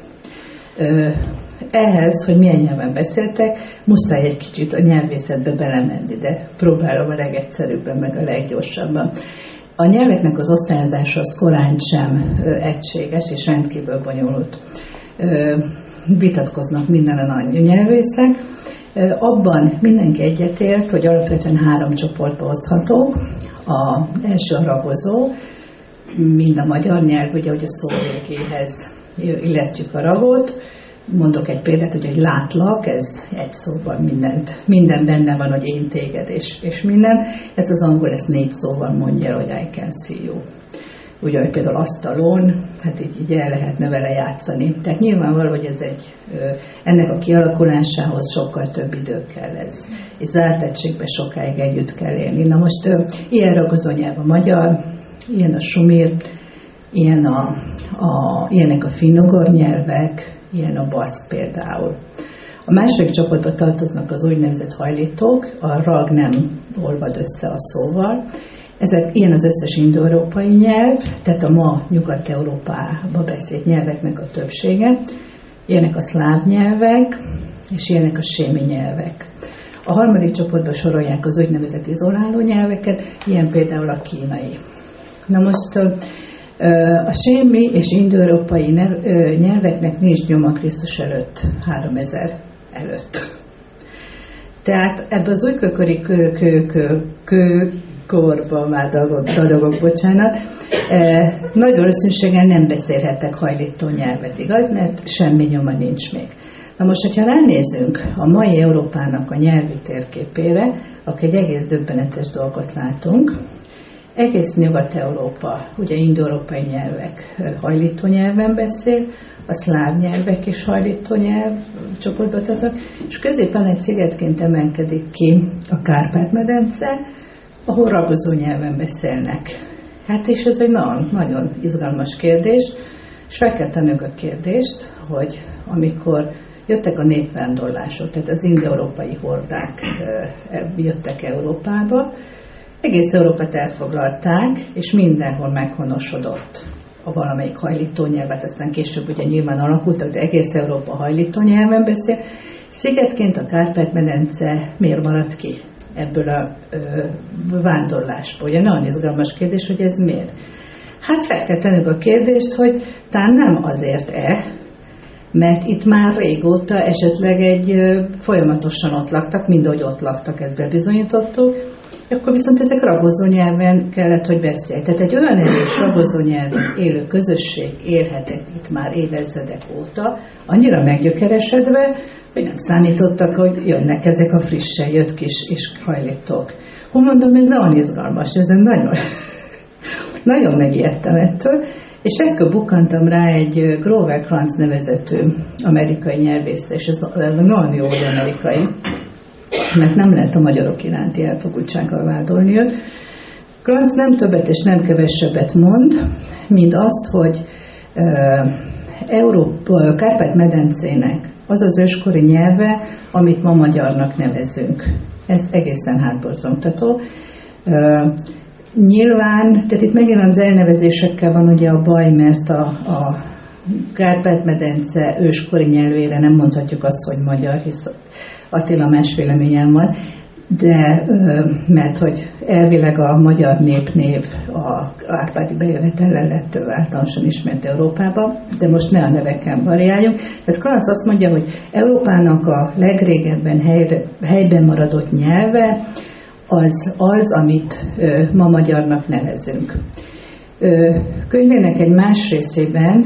Ehhez, hogy milyen nyelven beszéltek, muszáj egy kicsit a nyelvészetbe belemenni, de próbálom a legegyszerűbben, meg a leggyorsabban. A nyelveknek az osztályozása az korán sem egységes és rendkívül bonyolult. Vitatkoznak minden a nagy nyelvészek. Abban mindenki egyetért, hogy alapvetően 3 csoportba hozhatók. Az első a ragozó, mind a magyar nyelv, ugye, hogy a szó végéhez illesztjük a ragot. Mondok egy példát, hogy látlak, ez egy szóban minden benne van, hogy én téged és minden. Ez az angol, ezt 4 szóval mondja, hogy I can see you. Ugye, hogy például asztalon, hát így el lehetne vele játszani. Tehát nyilvánvaló, hogy ennek a kialakulásához sokkal több idő kell ez. És zárt egységben sokáig együtt kell élni. Na most ilyen ragozó nyelv a magyar, ilyen a sumir, ilyenek a finnugor nyelvek, ilyen a baszk például. A második csoportba tartoznak az úgynevezett hajlítók, a rag nem olvad össze a szóval. Ilyen az összes indoeurópai nyelv, tehát a ma Nyugat-Európában beszélt nyelveknek a többsége. Ilyenek a szláv nyelvek, és ilyenek a sémi nyelvek. A harmadik csoportba sorolják az úgynevezett izoláló nyelveket, ilyen például a kínai. Na most a sémi és indoeurópai nyelveknek nincs nyoma Krisztus előtt, 3000 előtt. Tehát ebben az újkőkori korban már dadogok, bocsánat, nagy valószínűséggel nem beszélhettek hajlító nyelvet, igaz? Mert semmi nyoma nincs még. Na most, hogyha ránézünk a mai Európának a nyelvi térképére, akkor egy egész döbbenetes dolgot látunk. Egész Nyugat-Európa, ugye indoeurópai nyelvek hajlító nyelven beszél, a szláv nyelvek is hajlító nyelv csoportba tartoznak, és középen egy szigetként emelkedik ki a Kárpát-medence, ahol ragozó nyelven beszélnek. Hát és ez egy nagyon izgalmas kérdés, és fel kell tennünk a kérdést, hogy amikor jöttek a népvándorlások, tehát az indoeurópai hordák jöttek Európába, egész Európát elfoglalták, és mindenhol meghonosodott a valamelyik hajlító nyelvet, aztán később ugye nyilván alakultak, de egész Európa hajlító nyelven beszél. Szigetként a Kárpát-medence miért maradt ki ebből a vándorlásból? Ugye nagyon izgalmas kérdés, hogy ez miért? Hát fel kell tennünk a kérdést, hogy talán nem azért-e, mert itt már régóta esetleg folyamatosan ott laktak, mindahogy ott laktak, ezt bebizonyítottuk, akkor viszont ezek ragozó nyelven kellett, hogy beszélj. Tehát egy olyan erős ragozó nyelven élő közösség élhetett itt már évezredek óta, annyira meggyökeresedve, hogy nem számítottak, hogy jönnek ezek a frissen jött kis hajlítók. Hú, mondom, ez nagyon izgalmas, ezen nagyon megijedtem ettől, és ekkor bukkantam rá egy Grover Krantz nevezetű amerikai nyelvészre, és ez nagyon jó, hogy amerikai, mert nem lehet a magyarok iránti elfogultsággal vádolni őt. Krantz nem többet és nem kevesebbet mond, mint azt, hogy Kárpát-medencének az az őskori nyelve, amit ma magyarnak nevezünk. Ez egészen hátborzongató. Nyilván, tehát itt megint az elnevezésekkel van ugye a baj, mert a Kárpát-medence őskori nyelvére nem mondhatjuk azt, hogy magyar, hisz Attila más véleményem van, de mert hogy elvileg a magyar népnév a árpádi bejövetellel lett általánosan ismert Európában, de most ne a neveken variáljunk. Tehát Krantz azt mondja, hogy Európának a legrégebben helyben maradott nyelve az, amit ma magyarnak nevezünk. Könyvének egy más részében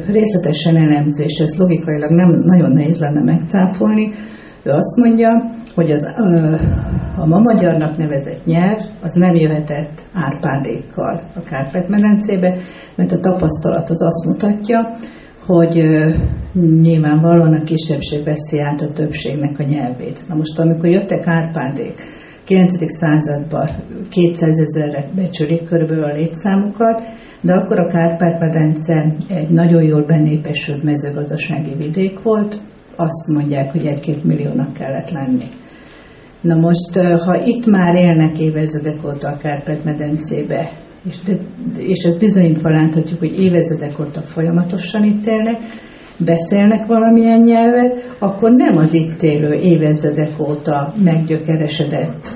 részletesen elemzés, ezt logikailag nem nagyon nehéz lenne megcáfolni. Ő azt mondja, hogy a ma magyarnak nevezett nyelv az nem jöhetett Árpádékkal a Kárpát-medencébe, mert a tapasztalat az azt mutatja, hogy nyilvánvalóan a kisebbség veszi át a többségnek a nyelvét. Na most, amikor jöttek Árpádék 9. században 200 000-re becsülik körülbelül a létszámukat, de akkor a Kárpát-medence egy nagyon jól benépesült mezőgazdasági vidék volt, azt mondják, hogy 1-2 milliónak kellett lenni. Na most, ha itt már élnek évezredek óta a Kárpát-medencébe, és ezt bizonyítva láthatjuk, hogy évezredek óta folyamatosan itt élnek, beszélnek valamilyen nyelvet, akkor nem az itt élő évezredek óta meggyökeresedett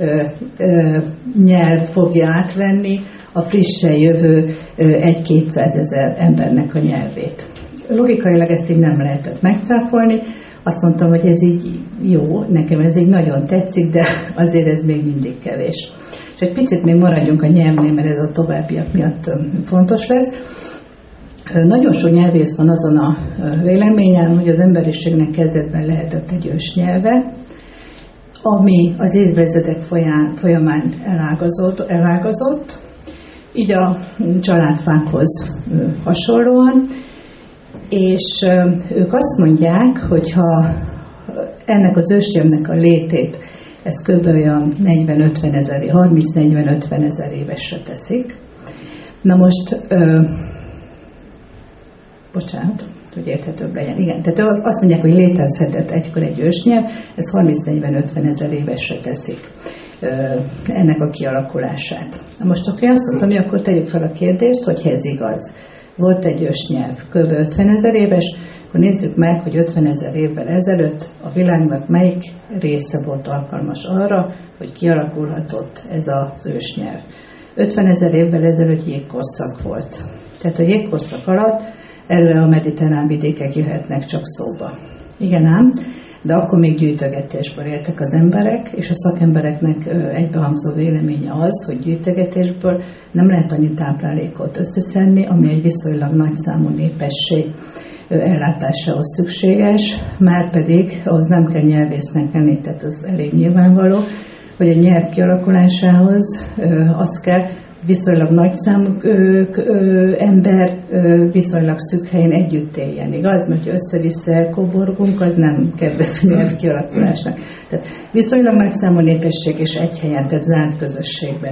nyelv fogja átvenni a frissen jövő 1-200 000 embernek a nyelvét. Logikailag ezt így nem lehetett megcáfolni. Azt mondtam, hogy ez így jó, nekem ez így nagyon tetszik, de azért ez még mindig kevés. És egy picit még maradjunk a nyelvnél, mert ez a továbbiak miatt fontos lesz. Nagyon sok nyelvész van azon a véleményen, hogy az emberiségnek kezdetben lehetett egy ősnyelve, ami az évezredek folyamán elágazott, így a családfákhoz hasonlóan, és ők azt mondják, hogy ha ennek az ősnyelvnek a létét ezt kb. Olyan 30-40-50 ezer évesre teszik. Na most, bocsánat, hogy érthetőbb legyen. Igen, tehát azt mondják, hogy létezhetett egykor egy ősnyelv, ez 30-40-50 ezer évesre teszik ennek a kialakulását. Na most akkor azt mondtam, hogy akkor tegyük fel a kérdést, hogy ez igaz. Volt egy ősnyelv kb. 50 000 éves, akkor nézzük meg, hogy 50 000 évvel ezelőtt a világnak melyik része volt alkalmas arra, hogy kialakulhatott ez az ősnyelv. 50 000 évvel ezelőtt jégkorszak volt. Tehát a jégkorszak alatt előre a mediterrán vidékek jöhetnek csak szóba. Igen ám, de akkor még gyűjtögetésből éltek az emberek, és a szakembereknek egybehangzó véleménye az, hogy gyűjtögetésből nem lehet annyi táplálékot összeszedni, ami egy viszonylag nagyszámú népesség ellátásához szükséges, márpedig ahhoz nem kell nyelvésznek lenni, tehát az elég nyilvánvaló, hogy a nyelv kialakulásához az kell, viszonylag nagyszámú ember viszonylag szűk helyen együtt éljen, igaz? Mert ha össze-vissza elkoborgunk, az nem kedves a nyelv kialakulásnak. Tehát viszonylag nagyszámú népesség és egy helyen, tehát zárt közösségben.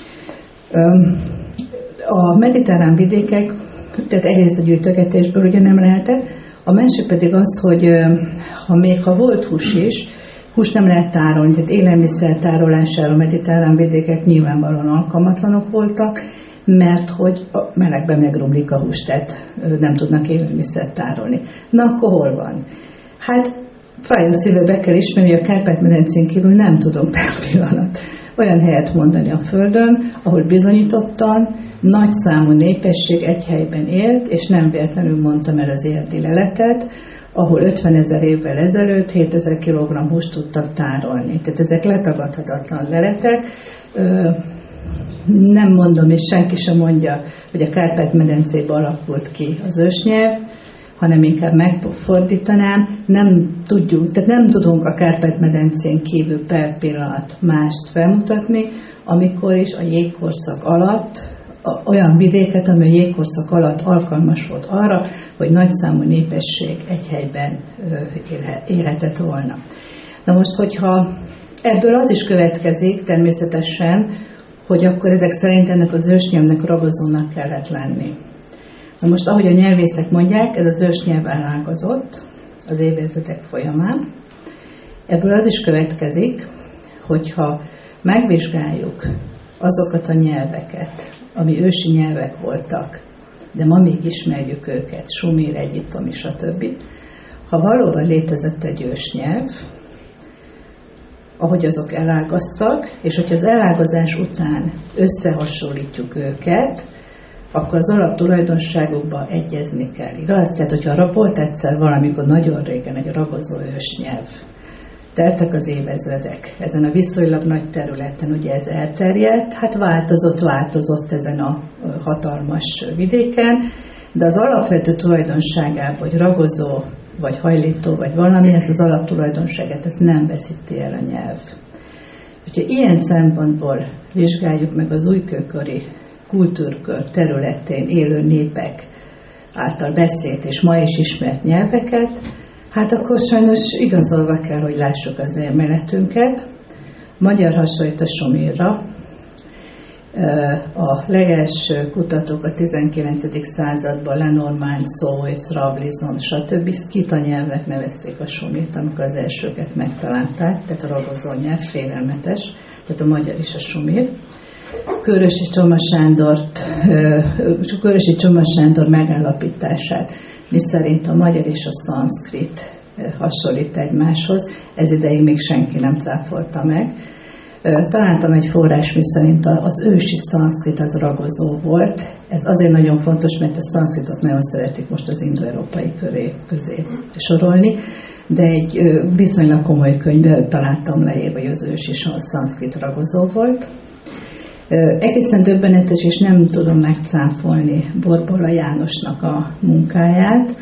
A mediterrán vidékek, tehát egyrészt a gyűjtögetésből ugye nem lehetett, a másik pedig az, hogy ha volt hús is, húst nem lehet tárolni, tehát élelmiszer tárolására a mediterrán vidékek nyilvánvalóan alkalmatlanok voltak, mert hogy a melegben megromlik a hús, tehát nem tudnak élelmiszert tárolni. Na akkor hol van? Hát fáj a szíve, be kell ismerni, hogy a Kárpát-medencén kívül nem tudunk per pillanat olyan helyet mondani a Földön, ahol bizonyítottan nagy számú népesség egy helyben élt, és nem véletlenül mondtam el az érdi leletet, ahol 50 000 évvel ezelőtt 7000 kg húst tudtak tárolni. Tehát ezek letagadhatatlan leletek. Nem mondom, és senki sem mondja, hogy a Kárpát-medencében alakult ki az ősnyelv, hanem inkább megfordítanám, nem tudjuk, tehát nem tudunk a Kárpát-medencén kívül per pillanat mást felmutatni, amikor is a jégkorszak alatt, olyan vidéket, ami a jégkorszak alatt alkalmas volt arra, hogy nagyszámú népesség egy helyben élhetett volna. Na most, hogyha ebből az is következik természetesen, hogy akkor ezek szerint ennek az ősnyelvnek ragozónak kellett lenni. Na most, ahogy a nyelvészek mondják, ez az ősnyelv elágazott az évezredek folyamán. Ebből az is következik, hogyha megvizsgáljuk azokat a nyelveket, ami ősi nyelvek voltak, de ma még ismerjük őket, sumír, egyiptomi, stb. Ha valóban létezett egy ősnyelv, ahogy azok elágaztak, és hogyha az elágazás után összehasonlítjuk őket, akkor az alaptulajdonságokban egyezni kell, igaz? Tehát, hogyha volt egyszer valamikor nagyon régen egy ragozó ősnyelv, teltek az évezredek, ezen a viszonylag nagy területen ugye ez elterjedt, hát változott ezen a hatalmas vidéken, de az alapvető tulajdonságában, hogy ragozó vagy hajlító, vagy valami, ezt az alaptulajdonságát, ezt nem veszíti el a nyelv. Úgyhogy ilyen szempontból vizsgáljuk meg az újkőkori kultúrkör területén élő népek által beszélt és ma is ismert nyelveket, hát akkor sajnos igazolva kell, hogy lássuk az elméletünket. Magyar hasonlít a Sumerra. A legelső kutatók a 19. században Lenormand, Sauce, Rabelais, stb. Skita nyelvnek nevezték a Sumert, amikor az elsőket megtalálták, tehát a ragozó nyelv félelmetes, tehát a magyar is a Sumer. Körösi Csoma Sándor megállapítását, miszerint a magyar és a szanszkrit hasonlít egymáshoz, ez ideig még senki nem cáfolta meg. Találtam egy forrás, miszerint az ősi szanszkrit az ragozó volt. Ez azért nagyon fontos, mert a szanszkritot nagyon szeretik most az indoeurópai közé sorolni, de egy viszonylag komoly könyvben találtam leírva, hogy az ősi szanszkrit ragozó volt. Egészen döbbenetes, és nem tudom megcáfolni Borbola Jánosnak a munkáját,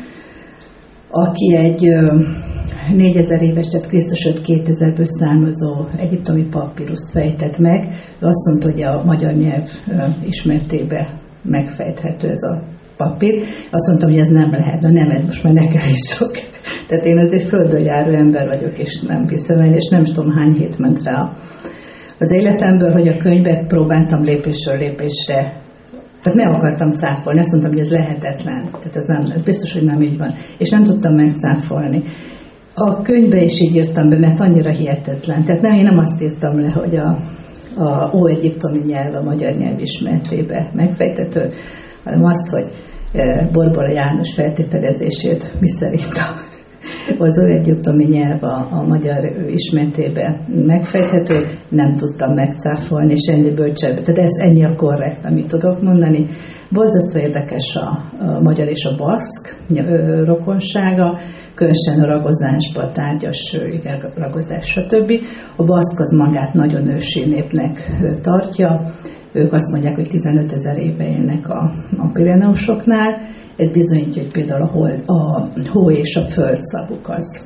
aki egy 4000 éves, tehát Krisztus 2000-ből származó egyiptomi papíruszt fejtett meg. Ő azt mondta, hogy a magyar nyelv ismertébe megfejthető ez a papír. Azt mondtam, hogy ez nem lehet, de nem, ez most már nekem is sok. Tehát én azért földön járó ember vagyok, és nem hiszem el, és nem tudom hány hét ment rá az életemből, hogy a könyvbe próbáltam lépésről lépésre. Tehát meg akartam cáfolni, azt mondtam, hogy ez lehetetlen. Tehát ez biztos, hogy nem így van. És nem tudtam megcáfolni. A könyvbe is így írtam be, mert annyira hihetetlen. Tehát én nem azt írtam le, hogy a óegyiptomi nyelv a magyar nyelv ismertébe megfejthető, hanem azt, hogy Borbola János feltételezését miszerint az óegyiptomi nyelv a magyar ismertébe megfejthető, nem tudtam megcáfolni, és ennyi bölcsebb. Tehát ez ennyi a korrekt, amit tudok mondani. Borzasztó érdekes a magyar és a baszk rokonsága, különösen a ragozásban, tárgyas ragozás, stb. A baszk az magát nagyon ősi népnek tartja. Ők azt mondják, hogy 15 000 éve élnek a Pireneusoknál. Ez bizonyítja, hogy például a hó és a föld szavuk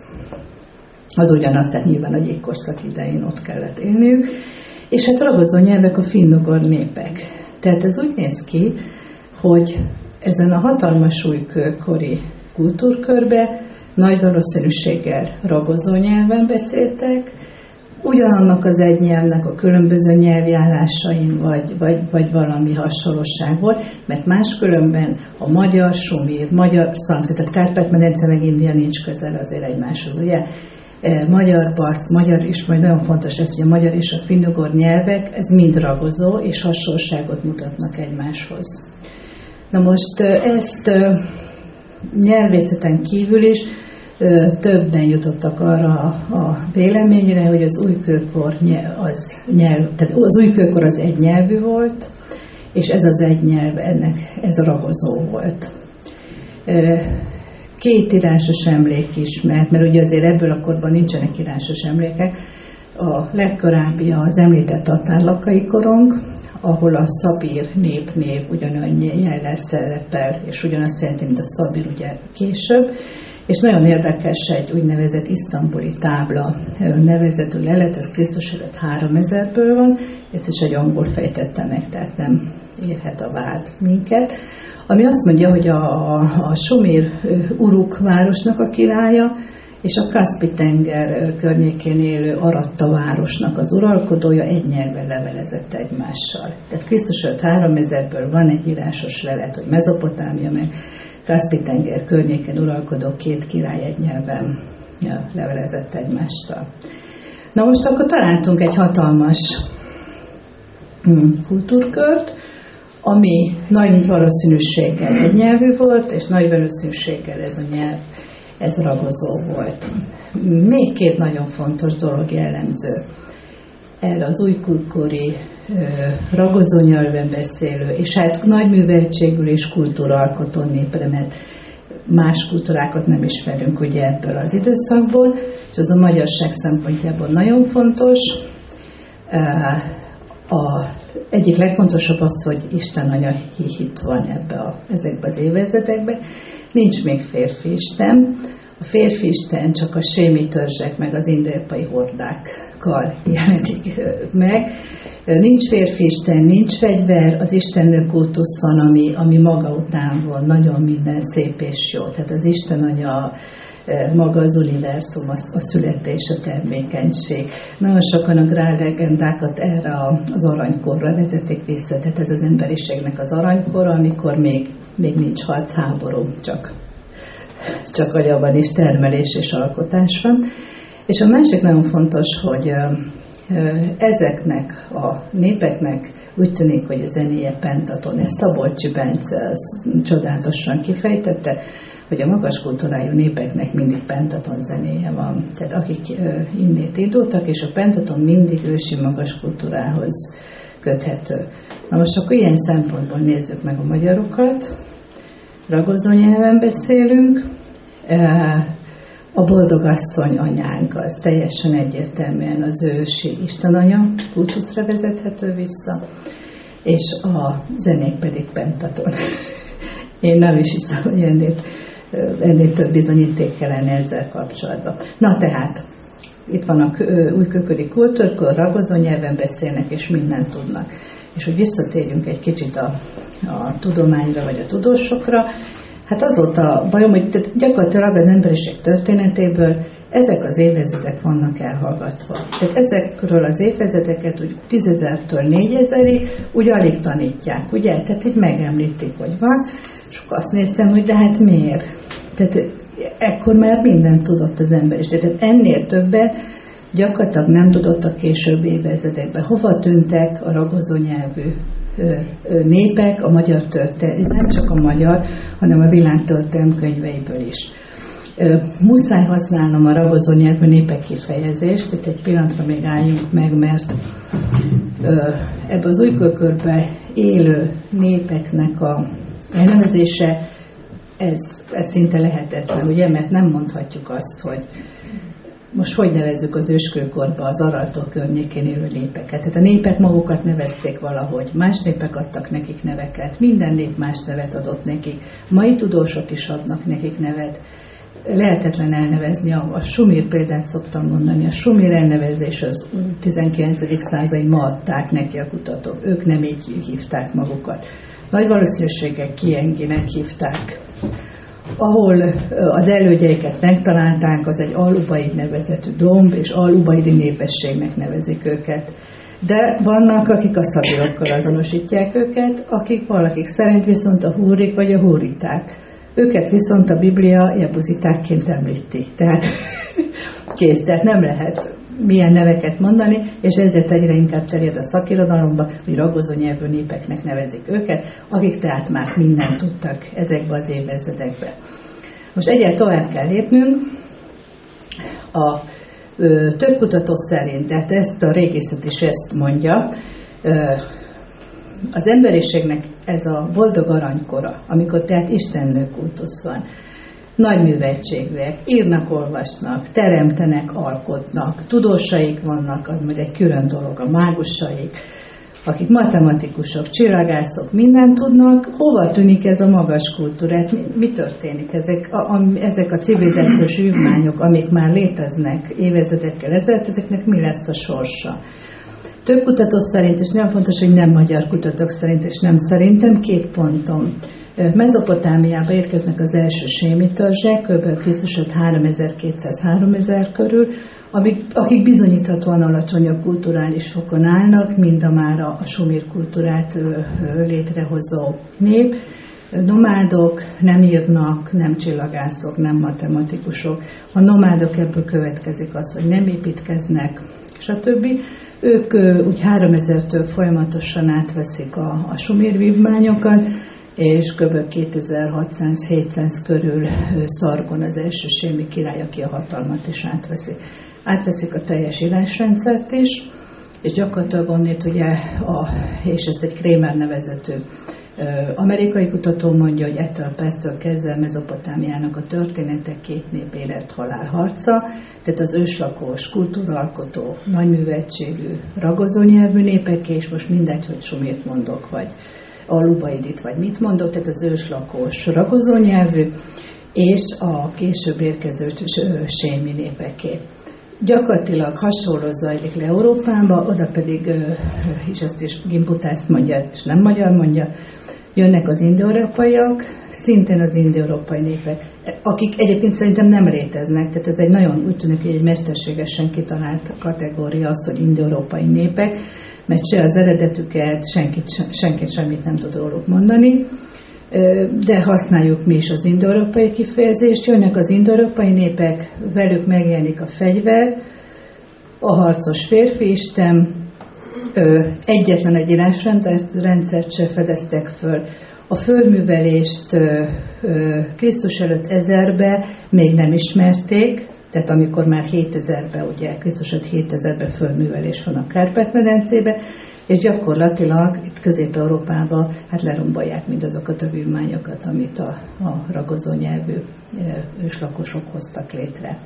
az ugyanaz, tehát nyilván a jégkorszak idején ott kellett élniük. És hát ragozó nyelvek a finnugor népek. Tehát ez úgy néz ki, hogy ezen a hatalmas újkőkori kultúrkörbe nagy valószínűséggel ragozó nyelven beszéltek, ugyanannak az egy nyelvnek a különböző nyelvjállásain, vagy valami hasonlóság volt, mert máskülönben a magyar sumer, magyar szanszkrit, tehát Kárpát-medence meg India nincs közel azért egymáshoz, ugye? Magyar baszk, magyar is, majd nagyon fontos lesz, hogy a magyar és a finnugor nyelvek, ez mind ragozó, és hasonlóságot mutatnak egymáshoz. Na most ezt nyelvészeten kívül is többen jutottak arra a véleményre, hogy az újkőkor az újkőkor az egynyelvű volt, és ez az egynyelv, ez a ragozó volt. Két írásos emlék ismert, mert ugye azért ebből a korban nincsenek írásos emlékek. A legkorábbi az említett tatárlakai korong, ahol a szabír népnév ugyanolyan jellel szerepel, és ugyanazt jelenti, mint a szabír ugye később. És nagyon érdekes egy úgynevezett isztambuli tábla nevezetű lelet, ez Krisztus előtt 3000-ből van, ezt is egy angol fejtette meg, tehát nem érhet a vád minket. Ami azt mondja, hogy a Sumer Uruk városnak a királya, és a Kaszpi-tenger környékén élő Aratta városnak az uralkodója egy nyelven levelezett egymással. Tehát Krisztus előtt 3000-ből van egy írásos lelet, hogy Mezopotámia meg Kaszpi-tenger környéken uralkodó két király egy nyelven levelezett egymással. Na most akkor találtunk egy hatalmas kultúrkört, ami nagy valószínűséggel egynyelvű volt, és nagy valószínűséggel ez a nyelv, ez ragozó volt. Még két nagyon fontos dolog jellemző erre az újkőkori ragozó nyelven beszélő, és hát nagy műveltségű és kultúraalkotó népre, mert más kultúrákat nem ismerünk ugye ebből az időszakból, és az a magyarság szempontjából nagyon fontos. Egyik legfontosabb az, hogy Isten anya hit van ezekben az évezredekben. Nincs még férfi isten, a férfi isten csak a sémi törzsek meg az indoeurópai hordákkal jelenik meg. Nincs férfi isten, nincs fegyver, az istennő kultusz van, ami maga után von nagyon minden szép és jó. Tehát az Isten Anya, maga az univerzum, a születés, a termékenység. Nagyon sokan a grál legendákat erre az aranykorra vezetik vissza, tehát ez az emberiségnek az aranykora, amikor még nincs harc, háború, csak agyban is termelés és alkotás van. És a másik nagyon fontos, hogy ezeknek a népeknek úgy tűnik, hogy a zenéje pentaton. Ez Szabolcsi Bence csodálatosan kifejtette, hogy a magas kultúrájú népeknek mindig pentaton zenéje van. Tehát akik innét indultak, és a pentaton mindig ősi magas kultúrához köthető. Na most akkor ilyen szempontból nézzük meg a magyarokat. Ragozó nyelven beszélünk. A boldogasszony anyánk az teljesen egyértelműen az ősi istenanya kultuszra vezethető vissza, és a zenék pedig pentaton. Én nem is hiszem, hogy ennél több bizonyíték kellene ezzel kapcsolatban. Na tehát, itt van a újkököri kultúrkor, ragozó nyelven beszélnek, és mindent tudnak. És hogy visszatérjünk egy kicsit a tudományra, vagy a tudósokra, hát az volt a bajom, hogy gyakorlatilag az emberiség történetéből ezek az évezredek vannak elhallgatva. Tehát ezekről az évezredeket úgy 10.000-től 4.000-ig úgy alig tanítják, ugye? Tehát így megemlítik, hogy van, és akkor azt néztem, hogy de hát miért? Tehát ekkor már mindent tudott az ember is. Tehát ennél többet gyakorlatilag nem tudott a későbbi évezredekben. Hova tűntek a ragozó nyelvű népek, a magyar történelem, nem csak a magyar, hanem a világ történelem könyveiből is. Muszáj használnom a ragozó nyelvű népek kifejezést, itt egy pillanatra még álljunk meg, mert ebbe az újkörkörbe élő népeknek a elnevezése, ez szinte lehetetlen, ugye, mert nem mondhatjuk azt, hogy most hogy nevezzük az őskőkorba az Araltó környékén élő népeket. Tehát a népek magukat nevezték valahogy, más népek adtak nekik neveket, minden nép más nevet adott nekik, mai tudósok is adnak nekik nevet. Lehetetlen elnevezni, a sumír példát szoktam mondani, a sumír elnevezés az 19. századi, ma adták neki a kutatók, ők nem így hívták magukat. Nagy valószínűséggel Kienginek hívták. Ahol az elődjeiket megtalálták, az egy Al-Ubaid nevezetű domb, és Al-Ubaidi népességnek nevezik őket. De vannak, akik a szabirokkal azonosítják őket, valakik szerint viszont a húrik vagy a húriták. Őket viszont a Biblia jebuzitákként említi. Tehát kész, tehát nem lehet milyen neveket mondani, és ezért egyre inkább terjed a szakirodalomba, hogy ragozó nyelvű népeknek nevezik őket, akik tehát már mindent tudtak ezekbe az évezredekbe. Most egyel tovább kell lépnünk. Több kutató szerint, tehát ezt a régészet is ezt mondja, az emberiségnek ez a boldog aranykora, amikor tehát istennő kultusz van, nagy műveltségűek, írnak, olvasnak, teremtenek, alkotnak, tudósaik vannak, az majd egy külön dolog, a mágusaik, akik matematikusok, csillagászok, mindent tudnak. Hova tűnik ez a magas kultúrát? Mi történik? Ezek a civilizációs vívmányok, amik már léteznek évezredekkel ezelőtt, ezeknek mi lesz a sorsa? Több kutató szerint, és nagyon fontos, hogy nem magyar kutatók szerint, és nem szerintem, 2 ponton. Mezopotámiába érkeznek az első sémi törzsek, kb. Krisztus 3200-3000 körül, akik bizonyíthatóan alacsonyabb kulturális fokon állnak, mint a már a sumír kultúrát létrehozó nép. Nomádok, nem írnak, nem csillagászok, nem matematikusok. A nomádok, ebből következik az, hogy nem építkeznek, stb. Ők úgy 3000-től folyamatosan átveszik a sumír vívmányokat, és kb. 2600-700 körül Szargon az első sémi király, aki a hatalmat is átveszi. Átveszik a teljes írásrendszert is, és gyakorlatilag onnét ugye, és ezt egy Kramer nevezetű amerikai kutató mondja, hogy ettől a perctől kezdve Mezopotámiának a története 2 nép élet-halál harca, tehát az őslakos, kultúraalkotó, nagyműveltségű, ragozó nyelvű népek, és most mindegy, hogy sumírt mondok, vagy Al-Ubaidit, vagy mit mondok, tehát az őslakos, ragozó nyelvű, és a később érkező sémi népeké. Gyakorlatilag hasonló zajlik le Európába, oda pedig, és ezt is Gimbuth mondja, és nem magyar mondja, jönnek az indoeurópaiak, szintén az indoeurópai népek, akik egyébként szerintem nem léteznek, tehát ez egy nagyon, úgy tűnik, hogy egy mesterségesen kitalált kategória az, hogy indoeurópai népek, mert se az eredetüket, senki semmit nem tud róluk mondani, de használjuk mi is az indoeurópai kifejezést. Jönnek az indoeurópai népek, velük megjelenik a fegyver, a harcos férfiisten, egyetlen egy írásrendszert se fedeztek föl. A földművelést Krisztus előtt 1000-ben még nem ismerték, tehát amikor már 7000-ben, ugye Krisztus előtt 7000-ben földművelés van a Kárpát-medencébe, és gyakorlatilag itt Közép-Európában hát lerombolják mindazokat a vívmányokat, amit a ragozó nyelvű őslakosok hoztak létre.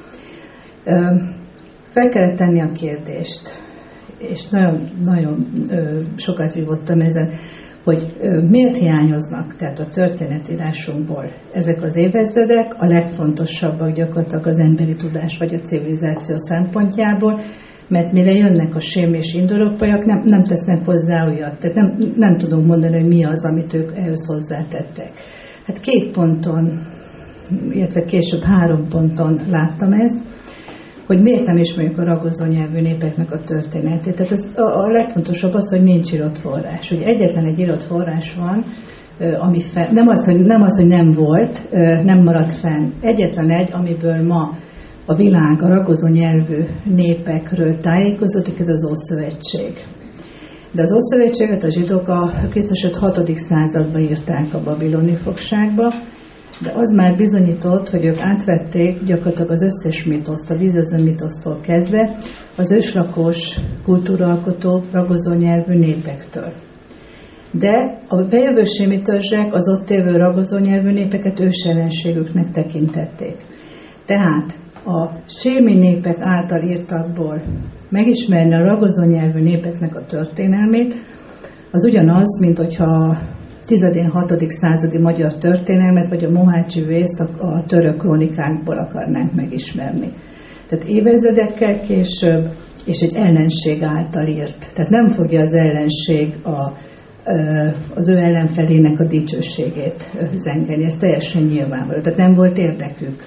Fel kellett tenni a kérdést, és nagyon sokat vívottam ezen, hogy miért hiányoznak, tehát a történetírásunkból ezek az évezredek, a legfontosabbak gyakorlatilag az emberi tudás vagy a civilizáció szempontjából, mert mire jönnek a sém és indoeurópaiak, nem tesznek hozzá olyat, tehát nem tudunk mondani, hogy mi az, amit ők ehhez hozzátettek. Hát 2 ponton, illetve később 3 ponton láttam ezt, hogy miért nem ismerjük a ragozó nyelvű népeknek a történetét. Tehát ez a legfontosabb az, hogy nincs írott forrás. Ugye egyetlen egy írott forrás van, ami nem az, hogy nem volt, nem maradt fenn. Egyetlen egy, amiből ma a világ a ragozó nyelvű népekről tájékozódik, ez az Ószövetség. De az Ószövetséget a zsidók a Krisztus 6. században írták a babiloni fogságba, de az már bizonyított, hogy ők átvették gyakorlatilag az összes mitoszt, a vízöző mitosztól kezdve az őslakos, kultúraalkotó, ragozó nyelvű népektől. De a bejövő sémi törzsek az ott élő ragozó nyelvű népeket ősellenségüknek tekintették. Tehát a sémi népek által írtakból megismerni a ragozó nyelvű népeknek a történelmét, az ugyanaz, mint hogyha 10.-6. századi magyar történelmet, vagy a Mohácsi vészt a török krónikákból akarnánk megismerni. Tehát évezredekkel később, és egy ellenség által írt. Tehát nem fogja az ellenség az ő ellenfelének a dicsőségét zengeni. Ez teljesen nyilvánvaló. Tehát nem volt érdekük.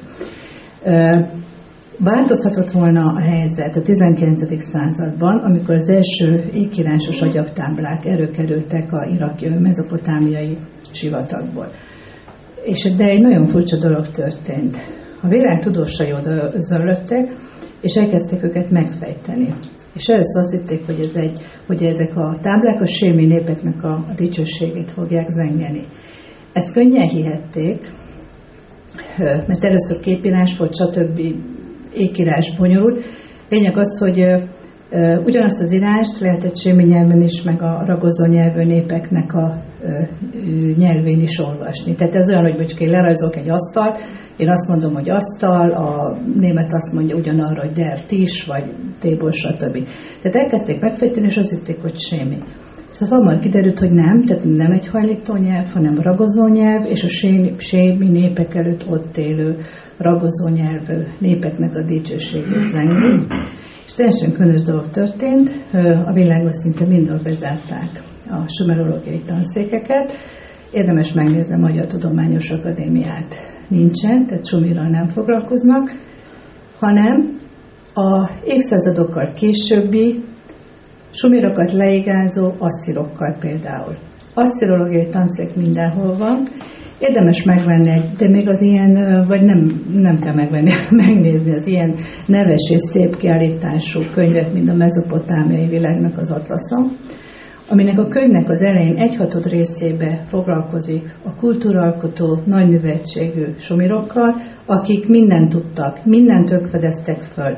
Változhatott volna a helyzet a 19. században, amikor az első ékírásos agyagtáblák előkerültek a iraki, mezopotámiai sivatagból. De egy nagyon furcsa dolog történt. A világ tudósai oda zöllöttek, és elkezdték őket megfejteni. És először azt hitték, hogy ezek a táblák a sémi népeknek a dicsőségét fogják zengeni. Ezt könnyen hihették, mert először képírás volt, stb. Ékírás bonyolult. Lényeg az, hogy ugyanazt az írást lehetett sémi nyelven is, meg a ragozó nyelvű népeknek a nyelvén is olvasni. Tehát ez olyan, hogy mondjuk én lerajzolok egy asztalt, én azt mondom, hogy asztal, a német azt mondja ugyanarra, hogy der Tisch, vagy tébor, stb. Tehát elkezdték megfejteni, és azt hitték, hogy sémi. Szóval hamar kiderült, hogy nem, tehát nem egy hajlító nyelv, hanem ragozó nyelv, és a sémi népek előtt ott élő ragozó nyelvű népeknek a dicsőségét zengeli. És teljesen különös dolog történt, a világon szinte mindenhol bezárták a sumerológiai tanszékeket. Érdemes megnézni a Magyar Tudományos Akadémiát. Nincsen, tehát sumirral nem foglalkoznak, hanem a évszázadokkal későbbi sumirokat leigázó asszírokkal például. Asszirológiai tanszék mindenhol van, érdemes megvenni, de még az ilyen, vagy nem kell megvenni, megnézni az ilyen neves és szép kiállítású könyvet, mint a mezopotámiai világnak az atlasza, aminek a könyvnek az elején 1/6 részébe foglalkozik a kultúraalkotó, nagyműveltségű sumirokkal, akik mindent tudtak, mindent ők fedeztek föl.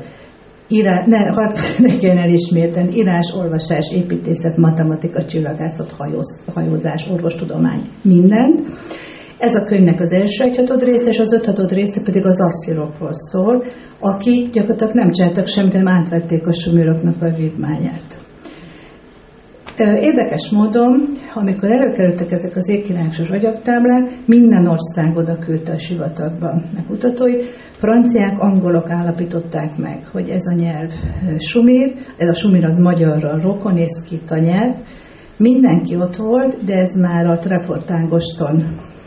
Ne kelljen elismételni, írás, olvasás, építészet, matematika, csillagászat, hajózás, orvostudomány, mindent. Ez a könyvnek az első 1/6 része, és az 5/6 része pedig az asszírokról szól, akik gyakorlatilag nem csináltak semmit, hanem átvették a sumiroknak a vívmányát. Érdekes módon, amikor előkerültek ezek az jégkirályos agyagtáblák, minden ország oda küldte a sivatagba a kutatóit. Franciák, angolok állapították meg, hogy ez a nyelv sumír, ez a sumír az magyarra rokon és szkita nyelv. Mindenki ott volt, de ez már a Trefort-Ágoston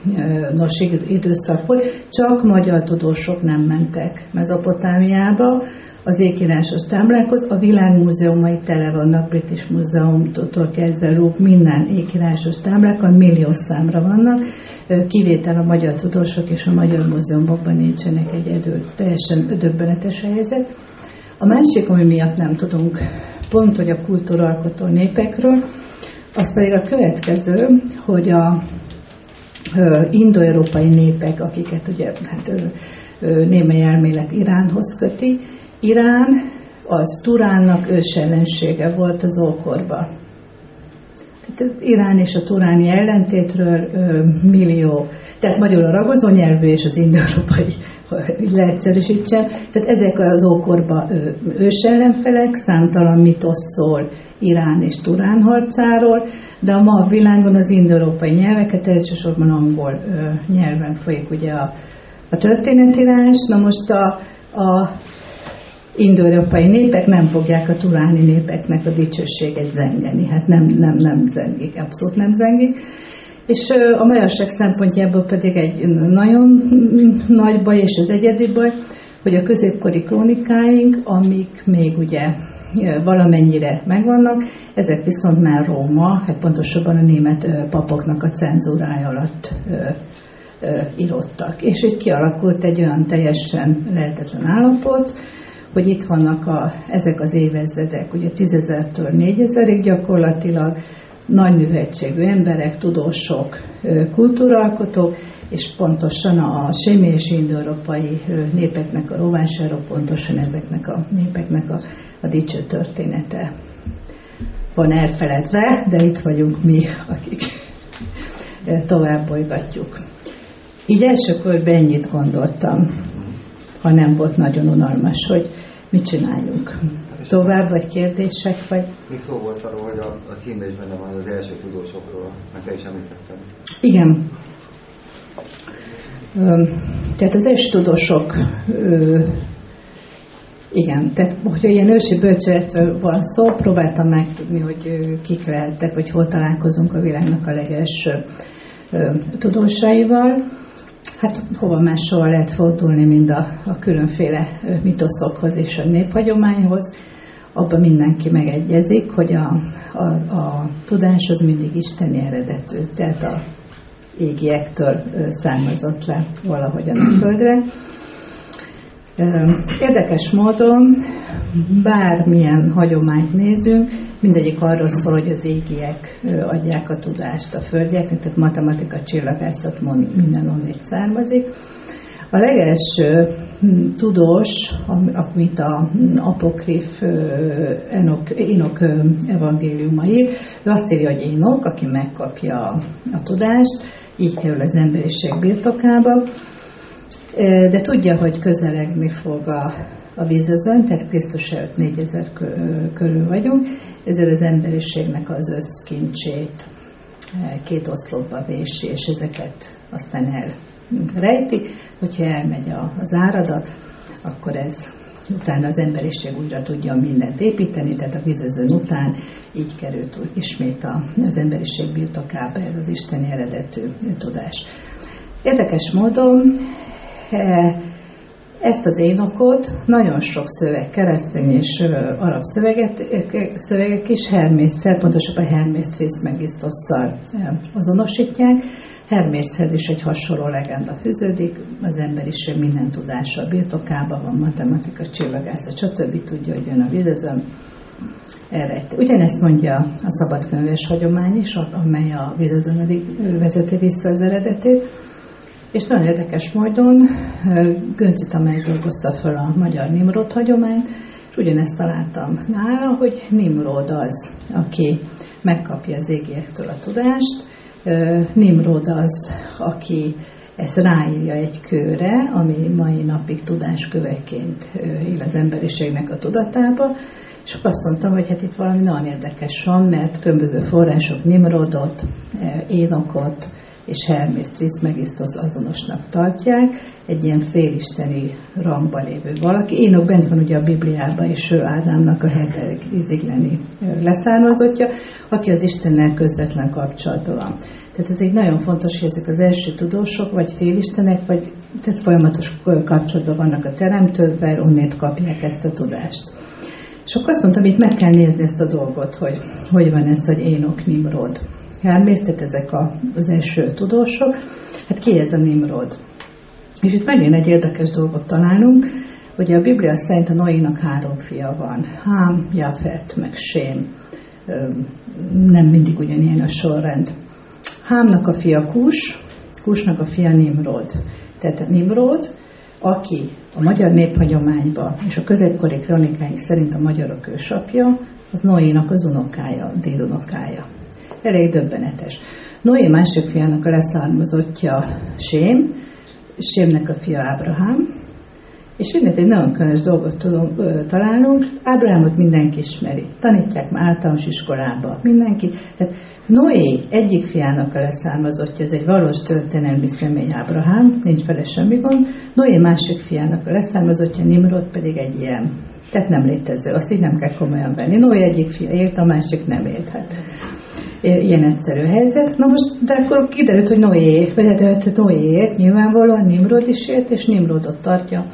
időszak volt, csak magyar tudósok nem mentek Mezopotámiába az jégkirályos táblákhoz. A világmúzeumai tele vannak, British Museumtól kezdve Louvre, minden jégkirályos táblákkal, millió számra vannak, kivétel a magyar tudósok és a magyar múzeumokban nincsenek teljesen döbbenetes helyzet. A másik, ami miatt nem tudunk pont, hogy a kultúralkotó népekről, az pedig a következő, hogy a indo-európai népek, akiket ugye némely elmélet Iránhoz köti, Irán az Turánnak ősellensége volt az ókorban. Tehát Irán és a turáni ellentétről millió, tehát magyarul a ragozó nyelvű és az indo-európai, hogy leegyszerűsítsem, tehát ezek az ókorban ősellenfelek, számtalan mitosz szól Irán és Turán harcáról, de a ma a világon az indo-európai nyelveket elsősorban angol nyelven folyik ugye a történetírás. Na most a indo-európai népek nem fogják a turáni népeknek a dicsőséget zengeni. Hát nem zengik, abszolút nem zengik. És a magyarság szempontjából pedig egy nagyon nagy baj, és az egyedi baj, hogy a középkori krónikáink, amik még ugye valamennyire megvannak, ezek viszont már Róma, hát pontosabban a német papoknak a cenzúrája alatt írottak. És így kialakult egy olyan teljesen lehetetlen állapot, hogy itt vannak ezek az évezredek, ugye 10.000-től 4.000-ig gyakorlatilag, nagy műveltségű emberek, tudósok, kultúraalkotók, és pontosan a sémi és indo-európai népeknek a rovására, pontosan ezeknek a népeknek a dicső története van elfeledve, de itt vagyunk mi, akik tovább bolygatjuk. Így első körben ennyit gondoltam, ha nem volt nagyon unalmas, hogy mit csináljunk. Tovább, vagy kérdések, vagy... Még szó volt arról, hogy a címben is benne van az első tudósokról, mert te is említetted. Igen. Tehát az első tudósok, igen, tehát hogyha ilyen ősi bölcseletről van szó, próbáltam megtudni, hogy kik lehettek, vagy hol találkozunk a világnak a legelső tudósaival. Hát hova máshol lehet fordulni, mind a különféle mitoszokhoz és a néphagyományhoz. Abban mindenki megegyezik, hogy a tudás az mindig isteni eredetű, tehát a égiektől származott le valahogyan a földre. Érdekes módon bármilyen hagyományt nézünk, mindegyik arról szól, hogy az égiek adják a tudást a földjeknek, tehát matematika, csillagászat minden onnét származik. A legelső tudós, amit a apokrif Énok evangéliuma ír, ő azt írja, hogy Énok, aki megkapja a tudást, így kerül az emberiség birtokába, de tudja, hogy közelegni fog a vízözön, tehát Krisztus előtt 4000 körül vagyunk, ezzel az emberiségnek az összkincsét két oszlopba vési, és ezeket aztán elrejti, hogyha elmegy az áradat, akkor utána az emberiség újra tudja mindent építeni, tehát a vízözön után így került ismét az emberiség birtokába ez az isteni eredetű tudás. Érdekes módon ezt az Énokot nagyon sok szöveg, keresztény és arab szövegek is Hermésszel, pontosabban Hermész Trismegisztosszal azonosítják. Hermészhez is egy hasonló legenda fűződik, az emberiség minden tudása birtokában van, matematika, csillagászat, stb. Tudja, hogy jön a vízözön. Ugyanezt mondja a szabadkönyves hagyomány is, amely a vízözönig vezeti vissza az eredetét. És nagyon érdekes módon Gönczi Tamás dolgozta fel a magyar Nimród hagyományt, és ugyanezt találtam nála, hogy Nimród az, aki megkapja az égiektől a tudást, Nimród az, aki ezt ráírja egy kőre, ami mai napig tudásköveként él az emberiségnek a tudatába, És akkor azt mondtam, hogy hát itt valami nagyon érdekes van, mert különböző források Nimrodot, Énokot és Hermészt Trismegisztosz azonosnak tartják, egy ilyen félisteni rangban lévő valaki. Énok bent van ugye a Bibliában, és ő Ádámnak a 7. izigleni leszármazottja, aki az Istennel közvetlen kapcsolatban van. Tehát ez egy nagyon fontos, hogy ezek az első tudósok, vagy félistenek, vagy tehát folyamatos kapcsolatban vannak a teremtővel, onnét kapják ezt a tudást. És akkor azt mondtam, itt meg kell nézni ezt a dolgot, hogy van ez, hogy Énok, Nimrod. Hermész, tehát ezek az első tudósok. Hát ki ez a Nimrod? És itt megint egy érdekes dolgot találunk, hogy a Biblia szerint a Noénak 3 fia van. Hám, Jafet, meg Sém. Nem mindig ugyanilyen a sorrend. Hámnak a fia Kus, Kusnak a fia Nimrod. Tehát Nimrod, aki a magyar néphagyományban és a középkori kronikáink szerint a magyarok ősapja, az Noénak az unokája, dédunokája. Elég döbbenetes. Noé másik fiának a leszármazottja Sém, Sémnek a fia Ábrahám, és innét egy nagyon különös dolgot találnunk. Ábrahámot mindenki ismeri. Tanítják már általános iskolában mindenki. Tehát Noé egyik fiának a leszármazottja, ez egy valós történelmi személy Ábrahám, nincs vele semmi gond. Noé másik fiának a leszármazottja, Nimrod pedig egy ilyen. Tehát nem létező, azt így nem kell komolyan venni. Noé egyik fia élt, a másik nem élt. Hát ilyen egyszerű helyzet. Na most, de akkor kiderült, hogy Noé élt, nyilvánvalóan Nimrod is élt, és Nimrodot tartja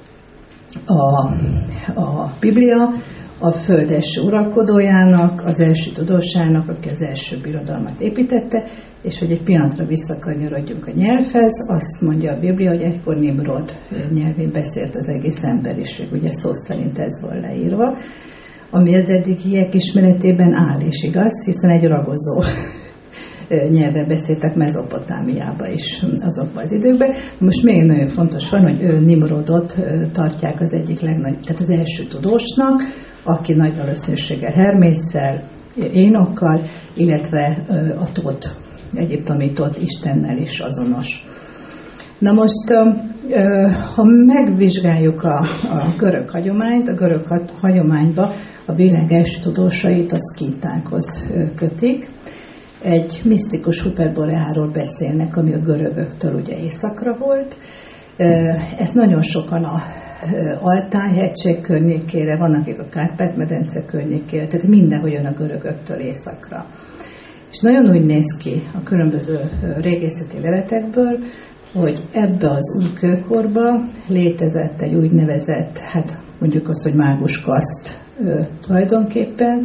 a Biblia a föld első uralkodójának, az első tudósának, aki az első birodalmat építette, és hogy egy pillanatra visszakanyarodjunk a nyelvhez, azt mondja a Biblia, hogy egykor Nimrod nyelvén beszélt az egész emberiség, ugye szó szerint ez van leírva, ami az eddigiek ismeretében áll és igaz, hiszen egy ragozó nyelven beszéltek Mezopotámiába is azokban az időkben. Most még nagyon fontos van, hogy Nimrodot tartják az egyik legnagyobb, tehát az első tudósnak, aki nagy valószínűséggel Hermésszel, Énokkal, illetve a Tót, egyiptomi Tót Istennel is azonos. Na most, ha megvizsgáljuk a görög hagyományt, a görög hagyományba a világ első tudósait a szkítákhoz kötik. Egy misztikus Hyperboreáról beszélnek, ami a görögöktől ugye északra volt. Ezt nagyon sokan a Altáj-hegység környékére, vannak akik a Kárpát-medence környékére, tehát mindenhol jön a görögöktől északra. És nagyon úgy néz ki a különböző régészeti leletekből, hogy ebbe az új kőkorba létezett egy úgynevezett, hát mondjuk azt, hogy mágus kaszt tulajdonképpen,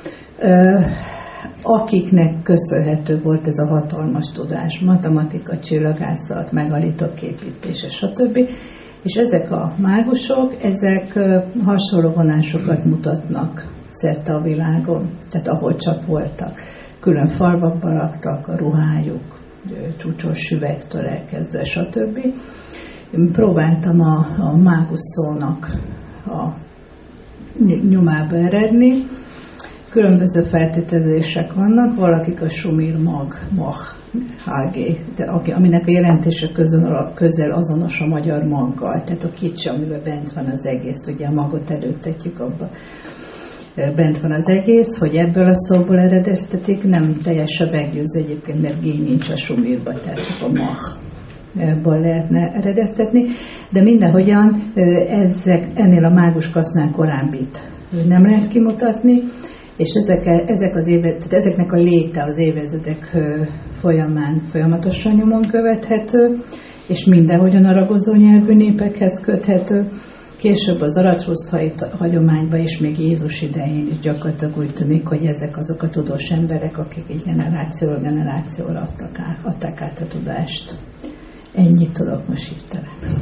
akiknek köszönhető volt ez a hatalmas tudás, matematika, csillagászat, megalitok építése, stb. És ezek a mágusok, ezek hasonló vonásokat mutatnak szerte a világon, tehát ahol csak voltak. Külön falvakban laktak, a ruhájuk, csúcsos süvegtől elkezdve, stb. Én próbáltam a mágus szónak a nyomába eredni. Különböző feltételezések vannak, valakik a sumir mag, HG, aminek a jelentése közel azonos a magyar maggal, tehát a kicsi, amiben bent van az egész, ugye a magot előttetjük abba. Bent van az egész, hogy ebből a szóból eredeztetik, nem teljesen meggyőző egyébként, mert G nincs a sumirban, tehát csak a magból lehetne eredeztetni, de mindenhogyan ennél a mágus kasznál korábbit nem lehet kimutatni, és ezeknek a léte az évezredek folyamán folyamatosan nyomon követhető, és mindenhogyan a ragozó nyelvű népekhez köthető. Később az Zaratrusztrai hagyományban is, még Jézus idején is gyakorlatilag úgy tűnik, hogy ezek azok a tudós emberek, akik így generációról generációra adták át a tudást. Ennyit tudok most hirtelen.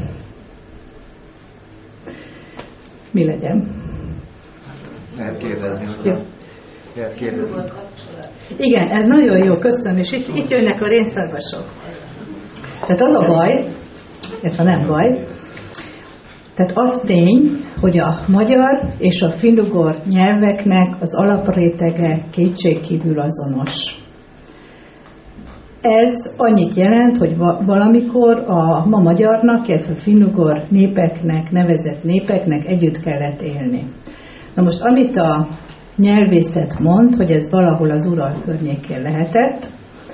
Mi legyen? Lehet kérdezni. Jó. Lehet kérdezni. Igen, ez nagyon jó, köszönöm, és itt jönnek a rénszarvasok. Tehát az a baj, illetve nem baj, tehát az tény, hogy a magyar és a finnugor nyelveknek az alaprétege kétségkívül azonos. Ez annyit jelent, hogy valamikor a ma magyarnak, illetve finnugor népeknek, nevezett népeknek együtt kellett élni. Na most, amit a nyelvészet mond, hogy ez valahol az Ural környékén lehetett,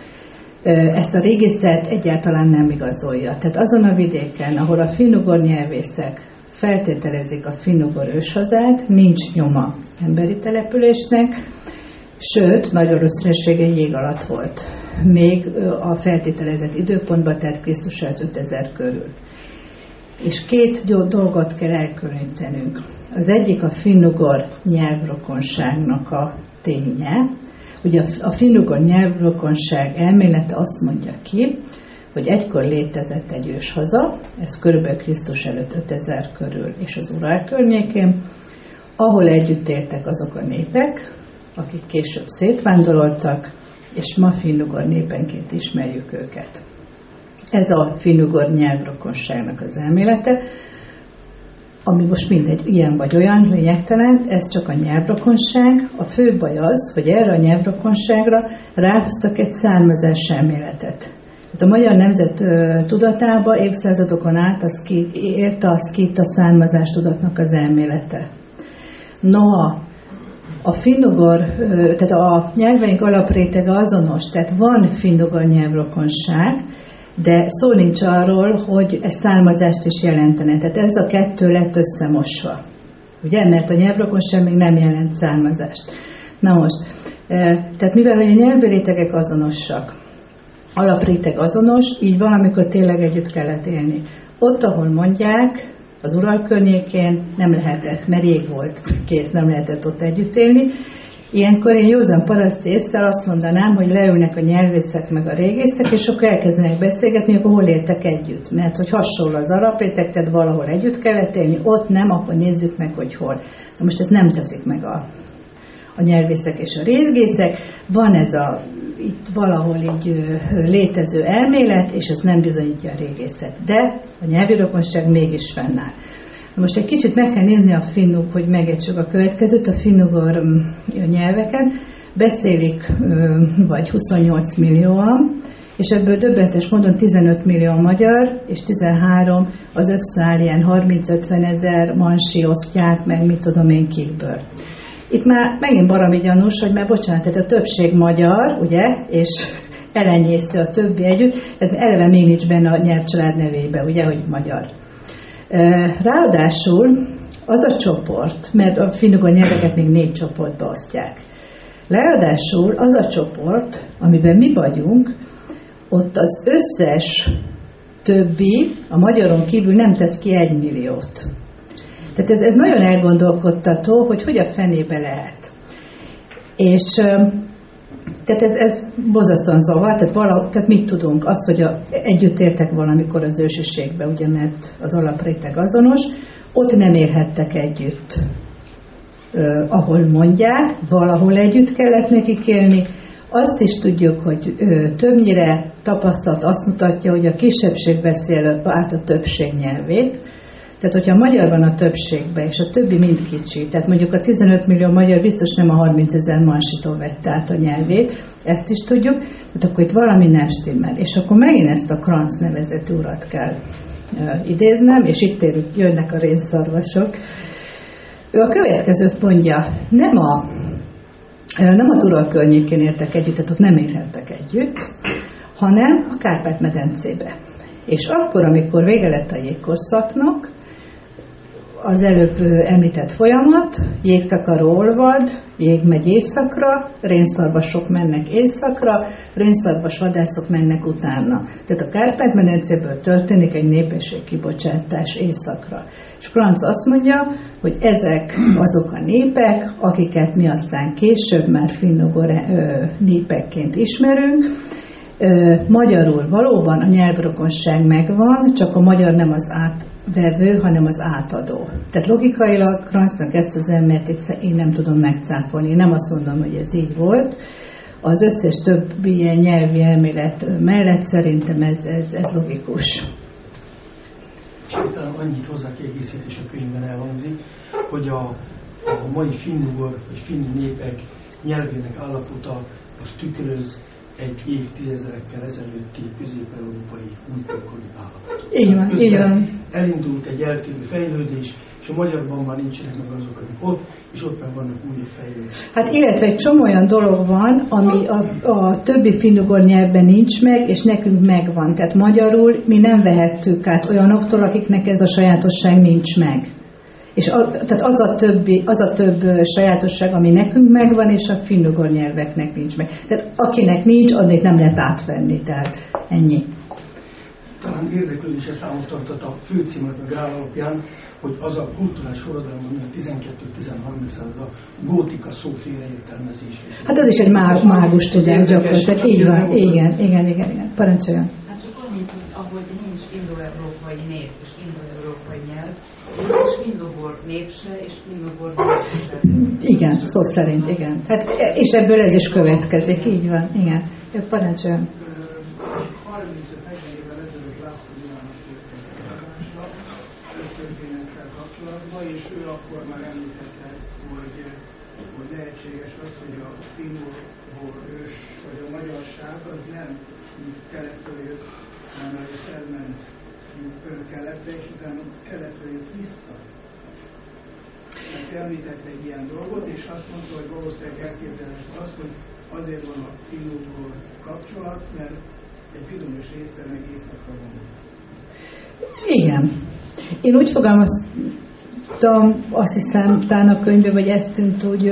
ezt a régészet egyáltalán nem igazolja. Tehát azon a vidéken, ahol a finnugor nyelvészek feltételezik a finnugor őshazát, nincs nyoma emberi településnek, sőt, nagy oroszressége jég alatt volt. Még a feltételezett időpontban, tehát Krisztus előtt 5000 körül. És két dolgot kell elkülönítenünk. Az egyik a finnugor nyelvrokonságnak a ténye. Ugye a finnugor nyelvrokonság elmélete azt mondja ki, hogy egykor létezett egy őshaza, ez körülbelül Krisztus előtt 5000 körül és az Ural környékén, ahol együtt éltek azok a népek, akik később szétvándoroltak, és ma finnugor népenként ismerjük őket. Ez a finnugor nyelvrokonságnak az elmélete, ami most mindegy, ilyen vagy olyan, lényegtelen, ez csak a nyelvrokonság. A fő baj az, hogy erre a nyelvrokonságra ráhoztak egy származás elméletet. Tehát a magyar nemzet tudatába évszázadokon át érte a szkíta származás tudatnak az elmélete. Noha a finnugor, tehát a nyelveink alaprétege azonos, tehát van finnugor nyelvrokonság, de szó nincs arról, hogy ez származást is jelentene. Tehát ez a kettő lett összemosva. Ugye? Mert a nyelvrokonság még nem jelent származást. Na most, tehát mivel hogy a nyelvi rétegek azonosak, alapréteg azonos, így valamikor tényleg együtt kellett élni. Ott, ahol mondják, az Ural környékén nem lehetett, mert jég volt, kész, nem lehetett ott együtt élni. Ilyenkor én józan paraszti észszel azt mondanám, hogy leülnek a nyelvészek meg a régészek, és akkor elkezdenek beszélgetni, akkor hol éltek együtt. Mert hogy hasonló az alapréteg, tehát valahol együtt kellett élni, ott nem, akkor nézzük meg, hogy hol. Na most ezt nem teszik meg a nyelvészek és a régészek. Van ez itt valahol így létező elmélet, és ez nem bizonyítja a régészet. De a nyelvi rokonság mégis fennáll. Most egy kicsit meg kell nézni a finnug, hogy megértsük a következőt, a finnugor nyelveken. Beszélik vagy 28 millióan, és ebből döbbenetes módon 15 millió magyar, és 13 az összeáll ilyen 30-50 ezer mansi osztják, meg mit tudom én kikből. Itt már megint baromi gyanús, hogy már bocsánat, tehát a többség magyar, ugye, és elenyésző a többi együtt, tehát eleve még nincs benne a nyelvcsalád nevébe, ugye, hogy magyar. Ráadásul az a csoport, mert a finnugor nyelveket még 4 csoportba osztják. Ráadásul az a csoport, amiben mi vagyunk, ott az összes többi, a magyaron kívül nem tesz ki 1 milliót. Tehát ez nagyon elgondolkodtató, hogy a fenébe lehet. És tehát ez borzasztóan zavar, tehát mit tudunk? Az, hogy együtt éltek valamikor az ősiségbe, ugye, mert az alapréteg azonos, ott nem élhettek együtt. Ahol mondják, valahol együtt kellett nekik élni. Azt is tudjuk, hogy többnyire tapasztalat azt mutatja, hogy a kisebbség beszél át a többség nyelvét. Tehát, hogyha a magyar van a többségben, és a többi mind kicsi, tehát mondjuk a 15 millió magyar biztos nem a 30 000 mansitól vette át a nyelvét, ezt is tudjuk, tehát akkor itt valami nem stimmel. És akkor megint ezt a Kranz nevezetű urat kell idéznem, és itt jönnek a rénszarvasok. Ő a következőt mondja, nem az Ural környékén éltek együtt, tehát ott nem élhettek együtt, hanem a Kárpát-medencébe. És akkor, amikor vége lett a jégkorszaknak, az előbb említett folyamat, jégtakaró olvad, jég megy északra, rénszarvasok mennek északra, rénszarvasvadászok mennek utána. Tehát a Kárpát-medencéből történik egy népességkibocsátás északra. És Kranz azt mondja, hogy ezek azok a népek, akiket mi aztán később már finnugor népekként ismerünk. Magyarul valóban a nyelvrokonság megvan, csak a magyar nem az átvevő, hanem az átadó. Tehát logikailag Kranznak ezt az elmélet én nem tudom megcáfolni. Én nem azt mondom, hogy ez így volt. Az összes többi ilyen nyelvi elmélet mellett szerintem ez logikus. És utána annyit hozzá kiegészítés a könyvben elhangzik, hogy a mai finnugor vagy finn népek nyelvének állapota az tükröz egy évtizedekkel ezelőtti közép-európai újkörkori állapotot. Így van, így van. Elindult egy eltérő fejlődés, és a magyarban már nincsenek meg azok, amik ott, és ott meg vannak új fejlődések. Hát illetve egy csomó olyan dolog van, ami a többi finnugor nyelvben nincs meg, és nekünk megvan. Tehát magyarul mi nem vehettük át olyanoktól, akiknek ez a sajátosság nincs meg. És tehát az a több sajátosság, ami nekünk megvan, és a finnugor nyelveknek nincs meg. Tehát akinek nincs, addig nem lehet átvenni, tehát ennyi. Talán érdeklődésre számot tartott a főcímet meg alapján, hogy az a kulturális forradalom, ami a 12-13. század a gótika szó félreértelmezés. Hát az is egy mágus tudás gyakorlatilag. Így van, igen. Parancsoljon. Hát csak annyit, hogy ahogy nincs indo-európai nép és indo-európai nyelv, és finnugor népse és finnugor népse. Igen, szó szerint, igen. Hát, és ebből ez is következik, így van, igen. Parancsoljon. 35-40 évvel ezelőtt láttam János köztörténettel kapcsolatban, és ő akkor már említette ezt, hogy lehetséges az, hogy a finnugor ős, vagy a magyarság az nem keletről jött, hanem előtt elment keletre, és utána keletről jött vissza. Tehát említett egy ilyen dolgot, és azt mondta, hogy valószínűleg elképzelhető az, hogy azért van a finnugor kapcsolat, mert egy bizonyos része meg északra van. Igen. Én úgy fogalmaztam, azt hiszem, talán a könyvben, vagy ezt tűnt úgy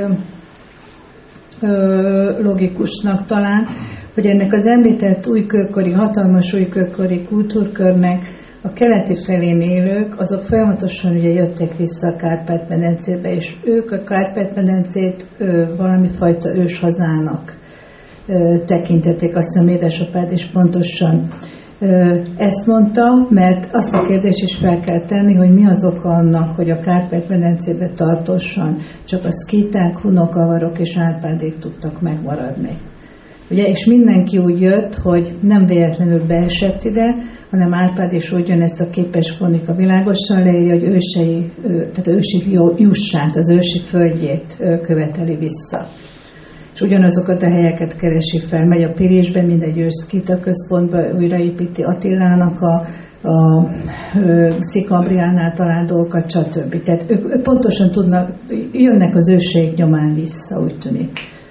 logikusnak talán, hogy ennek az említett újkőkori, hatalmas újkőkori kultúrkörnek a keleti felén élők, azok folyamatosan ugye jöttek vissza a Kárpát-medencébe, és ők a Kárpát-medencét valami fajta őshazának tekintették, azt hiszem édesapád is pontosan ezt mondta, mert azt a kérdést is fel kell tenni, hogy mi az oka annak, hogy a Kárpát-medencébe tartósan csak a szkíták, hunok, avarok és árpádék tudtak megmaradni. Ugye, és mindenki úgy jött, hogy nem véletlenül beesett ide, hanem Árpád is úgy jön, ezt a képes kronika világosan leírja, hogy ősei, tehát ősi jussát, az ősi földjét követeli vissza. És ugyanazokat a helyeket keresi fel, megy a Pirisbe, mindegy őszkita központba, újraépíti Attilának a Szikambriánál talált dolgokat, stb. Tehát ők pontosan tudnak, jönnek az őseik nyomán vissza, úgy tűnik.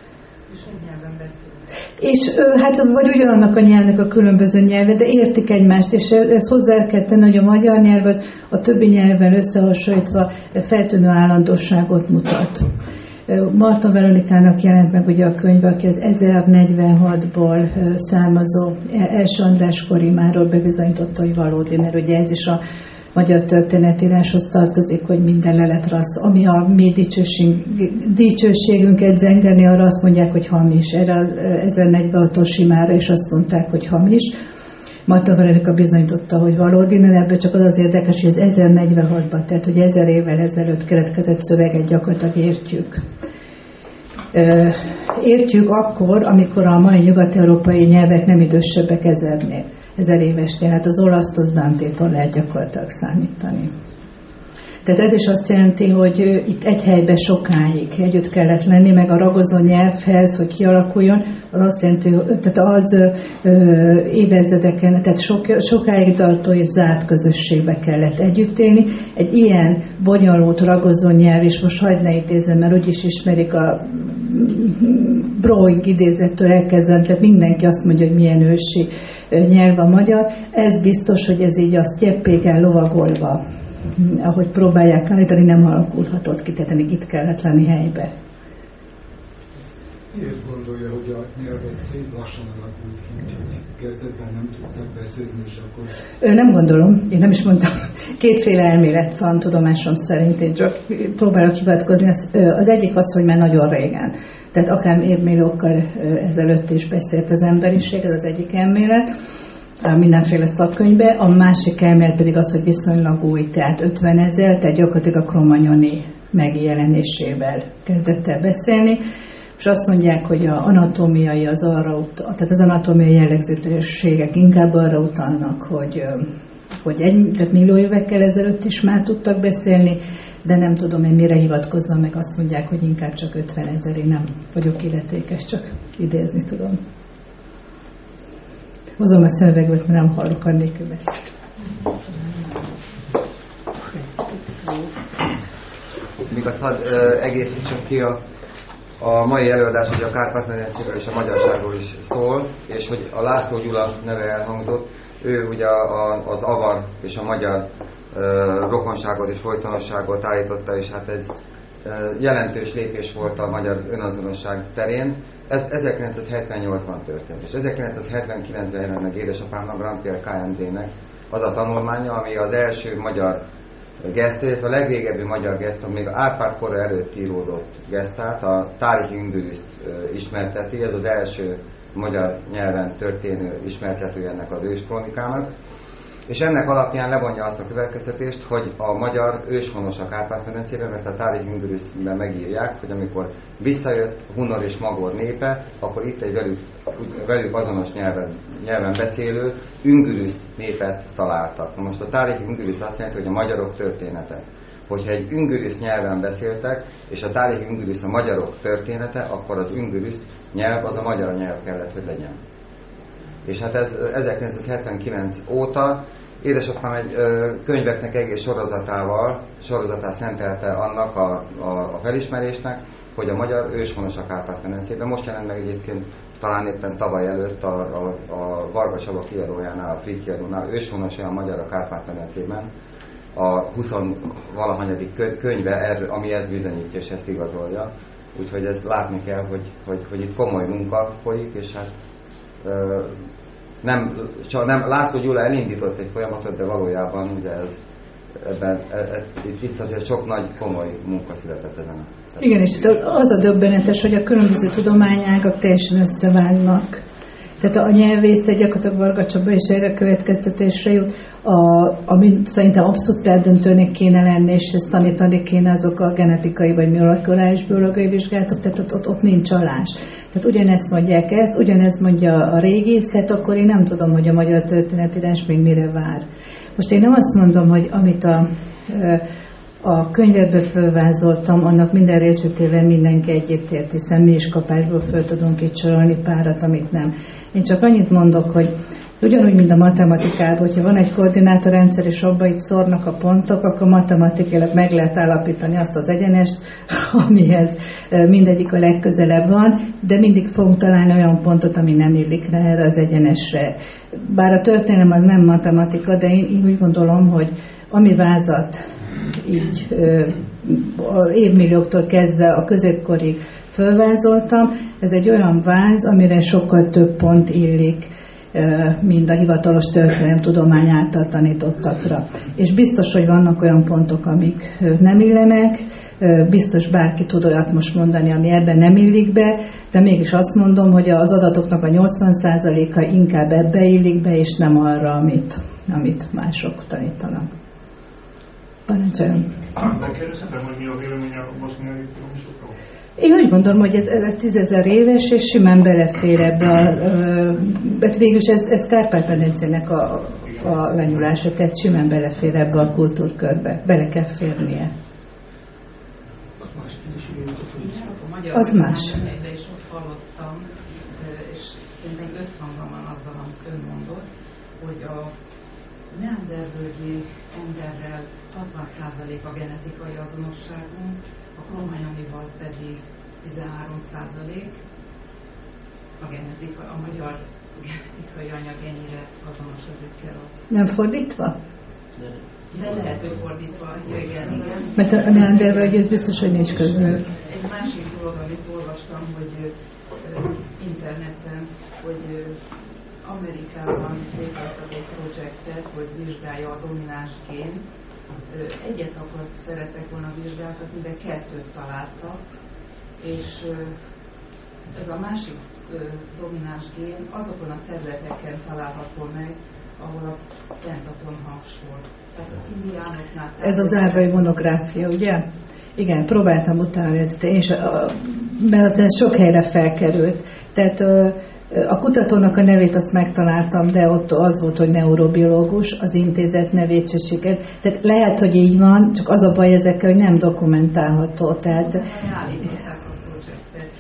És hát vagy ugyanannak a nyelvnek a különböző nyelve, de értik egymást, és ezt hozzá kell tenni, hogy a magyar nyelv az a többi nyelvvel összehasonlítva feltűnő állandóságot mutat. Marton Veronikának jelent meg ugye a könyv, aki az 1046-ból származó első András korimáról bebizonyította, hogy valódi, mert ugye ez is a magyar történetíráshoz tartozik, hogy minden leletrasz, ami a mi dicsőségünket zengeni, arra azt mondják, hogy hamis. Erre az 1046-os simára is azt mondták, hogy hamis. Marton Veronika bizonyította, hogy valódi, de ebből csak az érdekes, hogy az 1046-ban, tehát hogy 1000 évvel ezelőtt keletkezett szöveget gyakorlatilag értjük. Értjük akkor, amikor a mai nyugat-európai nyelvek nem idősebbek 1000 évesnél, hát az olaszt az Dantétól lehet gyakorlatilag számítani. Tehát ez is azt jelenti, hogy itt egy helyben sokáig együtt kellett lenni, meg a ragozó nyelvhez, hogy kialakuljon, az azt jelenti, hogy tehát az évezredeken, tehát sokáig tartó és zárt közösségbe kellett együtt élni. Egy ilyen bonyolult ragozó nyelv, és most hagyd ne idézem, mert úgyis ismerik a Broing idézettől elkezdem, tehát mindenki azt mondja, hogy milyen ősi nyelv a magyar. Ez biztos, hogy ez így a sztyeppéggel lovagolva, ahogy próbálják állítani, nem alakulhatott ki, tehát itt kellett lenni helybe. Miért gondolja, hogy a nyelv szép lassan alakult ki, hogy kezdetben nem tudtak beszélni, és akkor... Nem gondolom, én nem is mondtam. Kétféle elmélet van tudomásom szerint, én csak próbálok hivatkozni. Az egyik az, hogy már nagyon régen. Tehát akár évmilliókkal ezelőtt is beszélt az emberiség, ez az egyik elmélet, mindenféle szakkönyvbe. A másik elmélet pedig az, hogy viszonylag új, tehát 50 000, tehát gyakorlatilag a Cro-Magnoni megjelenésével kezdett el beszélni. És azt mondják, hogy az anatómiai tehát az anatómiai jellegzetességek inkább arra utalnak, hogy tehát millió évekkel ezelőtt is már tudtak beszélni, de nem tudom én mire hivatkozva, meg azt mondják, hogy inkább csak 50 000, én nem vagyok illetékes, csak idézni tudom. Hozom a szemüvegből, mert nem hallok annélkül beszélni. Még azt hadd egészítsem ki a mai előadás, hogy a Kárpát-medencéről és a magyarságról is szól, és hogy a László Gyula neve elhangzott, ő ugye az avar és a magyar rokonságot és folytonosságot állította, és hát ez jelentős lépés volt a magyar önazonosság terén. Ez 1978-ban történt, és 1979-ben jelent meg édesapámnak, Grand-Pierre KMD-nek az a tanulmánya, ami az első magyar gesztét, a legrégebbi magyar gesztot, még Árpád kora előtt íródott gesztát, a Tarihi Ungüriszt ismerteti, ez az első magyar nyelven történő ismertető ennek az őskronikának. És ennek alapján levonja azt a következtetést, hogy a magyar őshonos a Kárpát-medencében, mert a Tarihi Ungüriszben megírják, hogy amikor visszajött Hunor és Magor népe, akkor itt egy velük azonos nyelven beszélő Ungürisz népet találtak. Most a Tarihi Ungürisz azt jelenti, hogy a magyarok története. Hogyha egy ungürisz nyelven beszéltek, és a Tarihi Ungürisz a magyarok története, akkor az ungürisz nyelv az a magyar nyelv kellett, hogy legyen. És hát ez 1979 óta édesapám egy könyveknek egész sorozatát szentelte annak a felismerésnek, hogy a magyar őshonos a Kárpát-medencében. Most jelent meg egyébként talán éppen tavaly előtt a Varga Csaba kiadójánál, a Frick kiadónál őshonos a magyar a Kárpát-medencében. A 20-valahanyadik könyve, ami ezt bizonyítja és ezt igazolja. Úgyhogy ez látni kell, hogy itt komoly munka folyik, és hát nem László Gyula elindított egy folyamatot, de valójában ugye itt azért sok nagy komoly munka született ezen. Igen, és az a döbbenetes, hogy a különböző tudományágak teljesen összevágnak. Tehát a nyelvész gyakorlatilag Varga Csaba is erre következtetésre jut, ami szerintem abszolút perdöntőnek kéne lenni, és ezt tanítani kéne azok a genetikai vagy molekuláris biológiai vizsgálatok, tehát ott nincs csalás. Tehát ugyanezt mondják ezt, ugyanezt mondja a régészet, akkor én nem tudom, hogy a magyar történetírás még mire vár. Most én nem azt mondom, hogy amit a könyvekből fölvázoltam, annak minden részletével mindenki egyetért, hiszen mi is kapásból föl tudunk itt sorolni párat, amit nem. Én csak annyit mondok, hogy ugyanúgy, mint a matematikában, hogyha van egy koordinátorrendszer, és abba itt szórnak a pontok, akkor matematikailag meg lehet állapítani azt az egyenest, amihez mindegyik a legközelebb van, de mindig fogunk találni olyan pontot, ami nem illik rá erre az egyenesre. Bár a történelem az nem matematika, de én úgy gondolom, hogy ami vázat így évmillióktól kezdve a középkorig fölvázoltam, ez egy olyan váz, amire sokkal több pont illik, mint a hivatalos történelemtudomány által tanítottakra. És biztos, hogy vannak olyan pontok, amik nem illenek, biztos bárki tud olyat most mondani, ami ebben nem illik be, de mégis azt mondom, hogy az adatoknak a 80%-a inkább ebbe illik be, és nem arra, amit mások tanítanak. Parancsoljon! Kérdezhetem, hogy mi a vélemény a boszniai piramisokról? Én úgy gondolom, hogy ez 10 000 éves, és simán belefér ebbe hát végülis ez Kárpát-medencének a lenyulása, tehát simán belefér ebbe a kultúrkörbe. Bele kell férnie. Az más. Egyben is ott hallottam, és szerintem összhangban van azzal, amit ön mondott, hogy a neandervölgyi emberrel 60% a genetikai azonosságunk, a Cro-Magnonival pedig 13%, a magyar genetikai anyag ennyire azonos ezekkel. Nem fordítva? De lehet, hogy fordítva, igen. Mert a neandervölgy, ez biztos, hogy nincs közül. Egy másik dolog, amit olvastam, hogy interneten, hogy Amerikában létrehoztak egy projektet, hogy vizsgálja a domináns gént. Egyet szerettek volna vizsgáltatni, de 2 találtak, és ez a másik domináns gén azokon a területeken található meg, ahol a pentaton haps volt. Tehát az indiánoknál... Ez az árvai monográfia, ugye? Igen, próbáltam utána, mert aztán sok helyre felkerült. Tehát a kutatónak a nevét azt megtaláltam, de ott az volt, hogy neurobiológus, az intézet nevét se sikert. Tehát lehet, hogy így van, csak az a baj ezekkel, hogy nem dokumentálható. Tehát...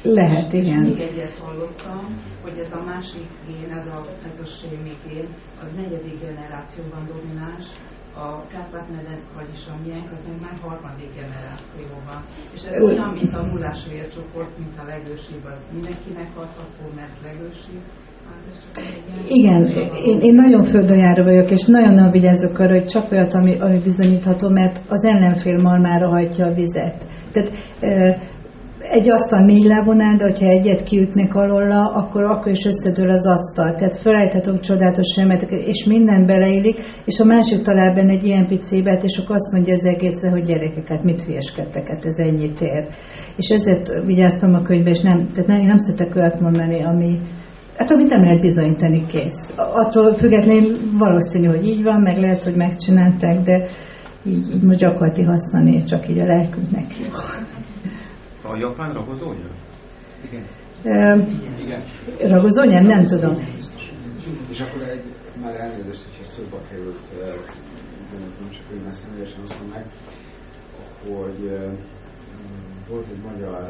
Lehet, igen. És még egyet hallottam, hogy ez a másik gén, ez a sémi gén, az 4. generációban domináns, a Kárpát-medence, vagyis a miénk, az meg már 3. generációban. És ez olyan, mint a nullás vércsoport, mint a legősibb, az mindenkinek adható, mert legősibb. Igen, én nagyon földönjáró vagyok, és nagyon vigyázok arra, hogy csak olyat, ami bizonyítható, mert az ellenfél malmára hajtja a vizet. Tehát egy asztal 4 lábon áll, de hogyha egyet kiütnek alóla, akkor is összedől az asztal. Tehát felállíthatunk csodálatos remeteket, és minden beleillik, és a másik talál benne egy ilyen picébet, és akkor azt mondja az egészre, hogy gyerekek, hát mit hülyeskedtek, hát ez ennyit ér. És ezért vigyáztam a könyvbe, és tehát nem szeretek olyat mondani, amit nem lehet bizonyítani, kész. Attól függetlenül valószínű, hogy így van, meg lehet, hogy megcsinálták, de így most gyakorlati használni, csak így a lelkünknek jó. A japán ragozónya? Igen. Igen. Ragozónya? Nem tudom. És akkor már elnézést, hogyha szóba került, nem csak ő, mert személyesen osztom meg, hogy volt egy magyar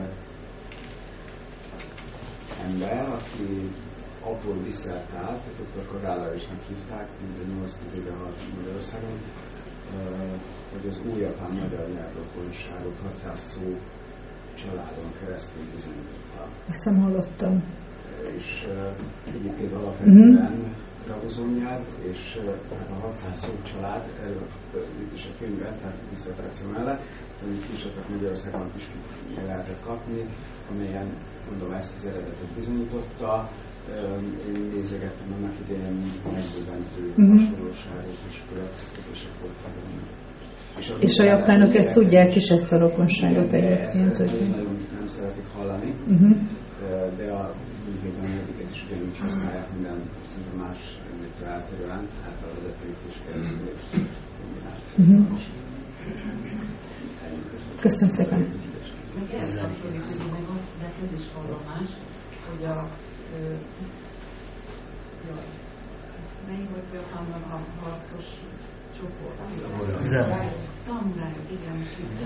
ember, aki abból diszertált, dr. Kagállárosnak hívták, mint 8-10 éve halt Magyarországon, hogy az új japán-magyar nyelvrokonságot 600 szó családon keresztül bizonyította. Azt nem hallottam. És egyébként alapvetően ragozónyelv, és a 600 szó család, itt is a könyvben, tehát a diszertáció mellett, amit kisadtak Magyarországon is lehetett kapni, amelyen, mondom, ezt az eredetet bizonyította. Én nézegettem annak idején megdöbbentő hasonlóságok és következtetések voltak. És a japánok ezt tudják is, ezt a rokonságot egyébként. Ezt nagyon nem szeretik hallani, de a működben egyiket is ugyanúgy használják minden szinte más említő elterületen, tehát a vezetők is keresztül kombináció. Köszönöm szépen. Meg ezt kapcsolódik, meg azt, de ez is hallomás, hogy melyik volt Japánban a harcos csoport? Szamurájok, igen,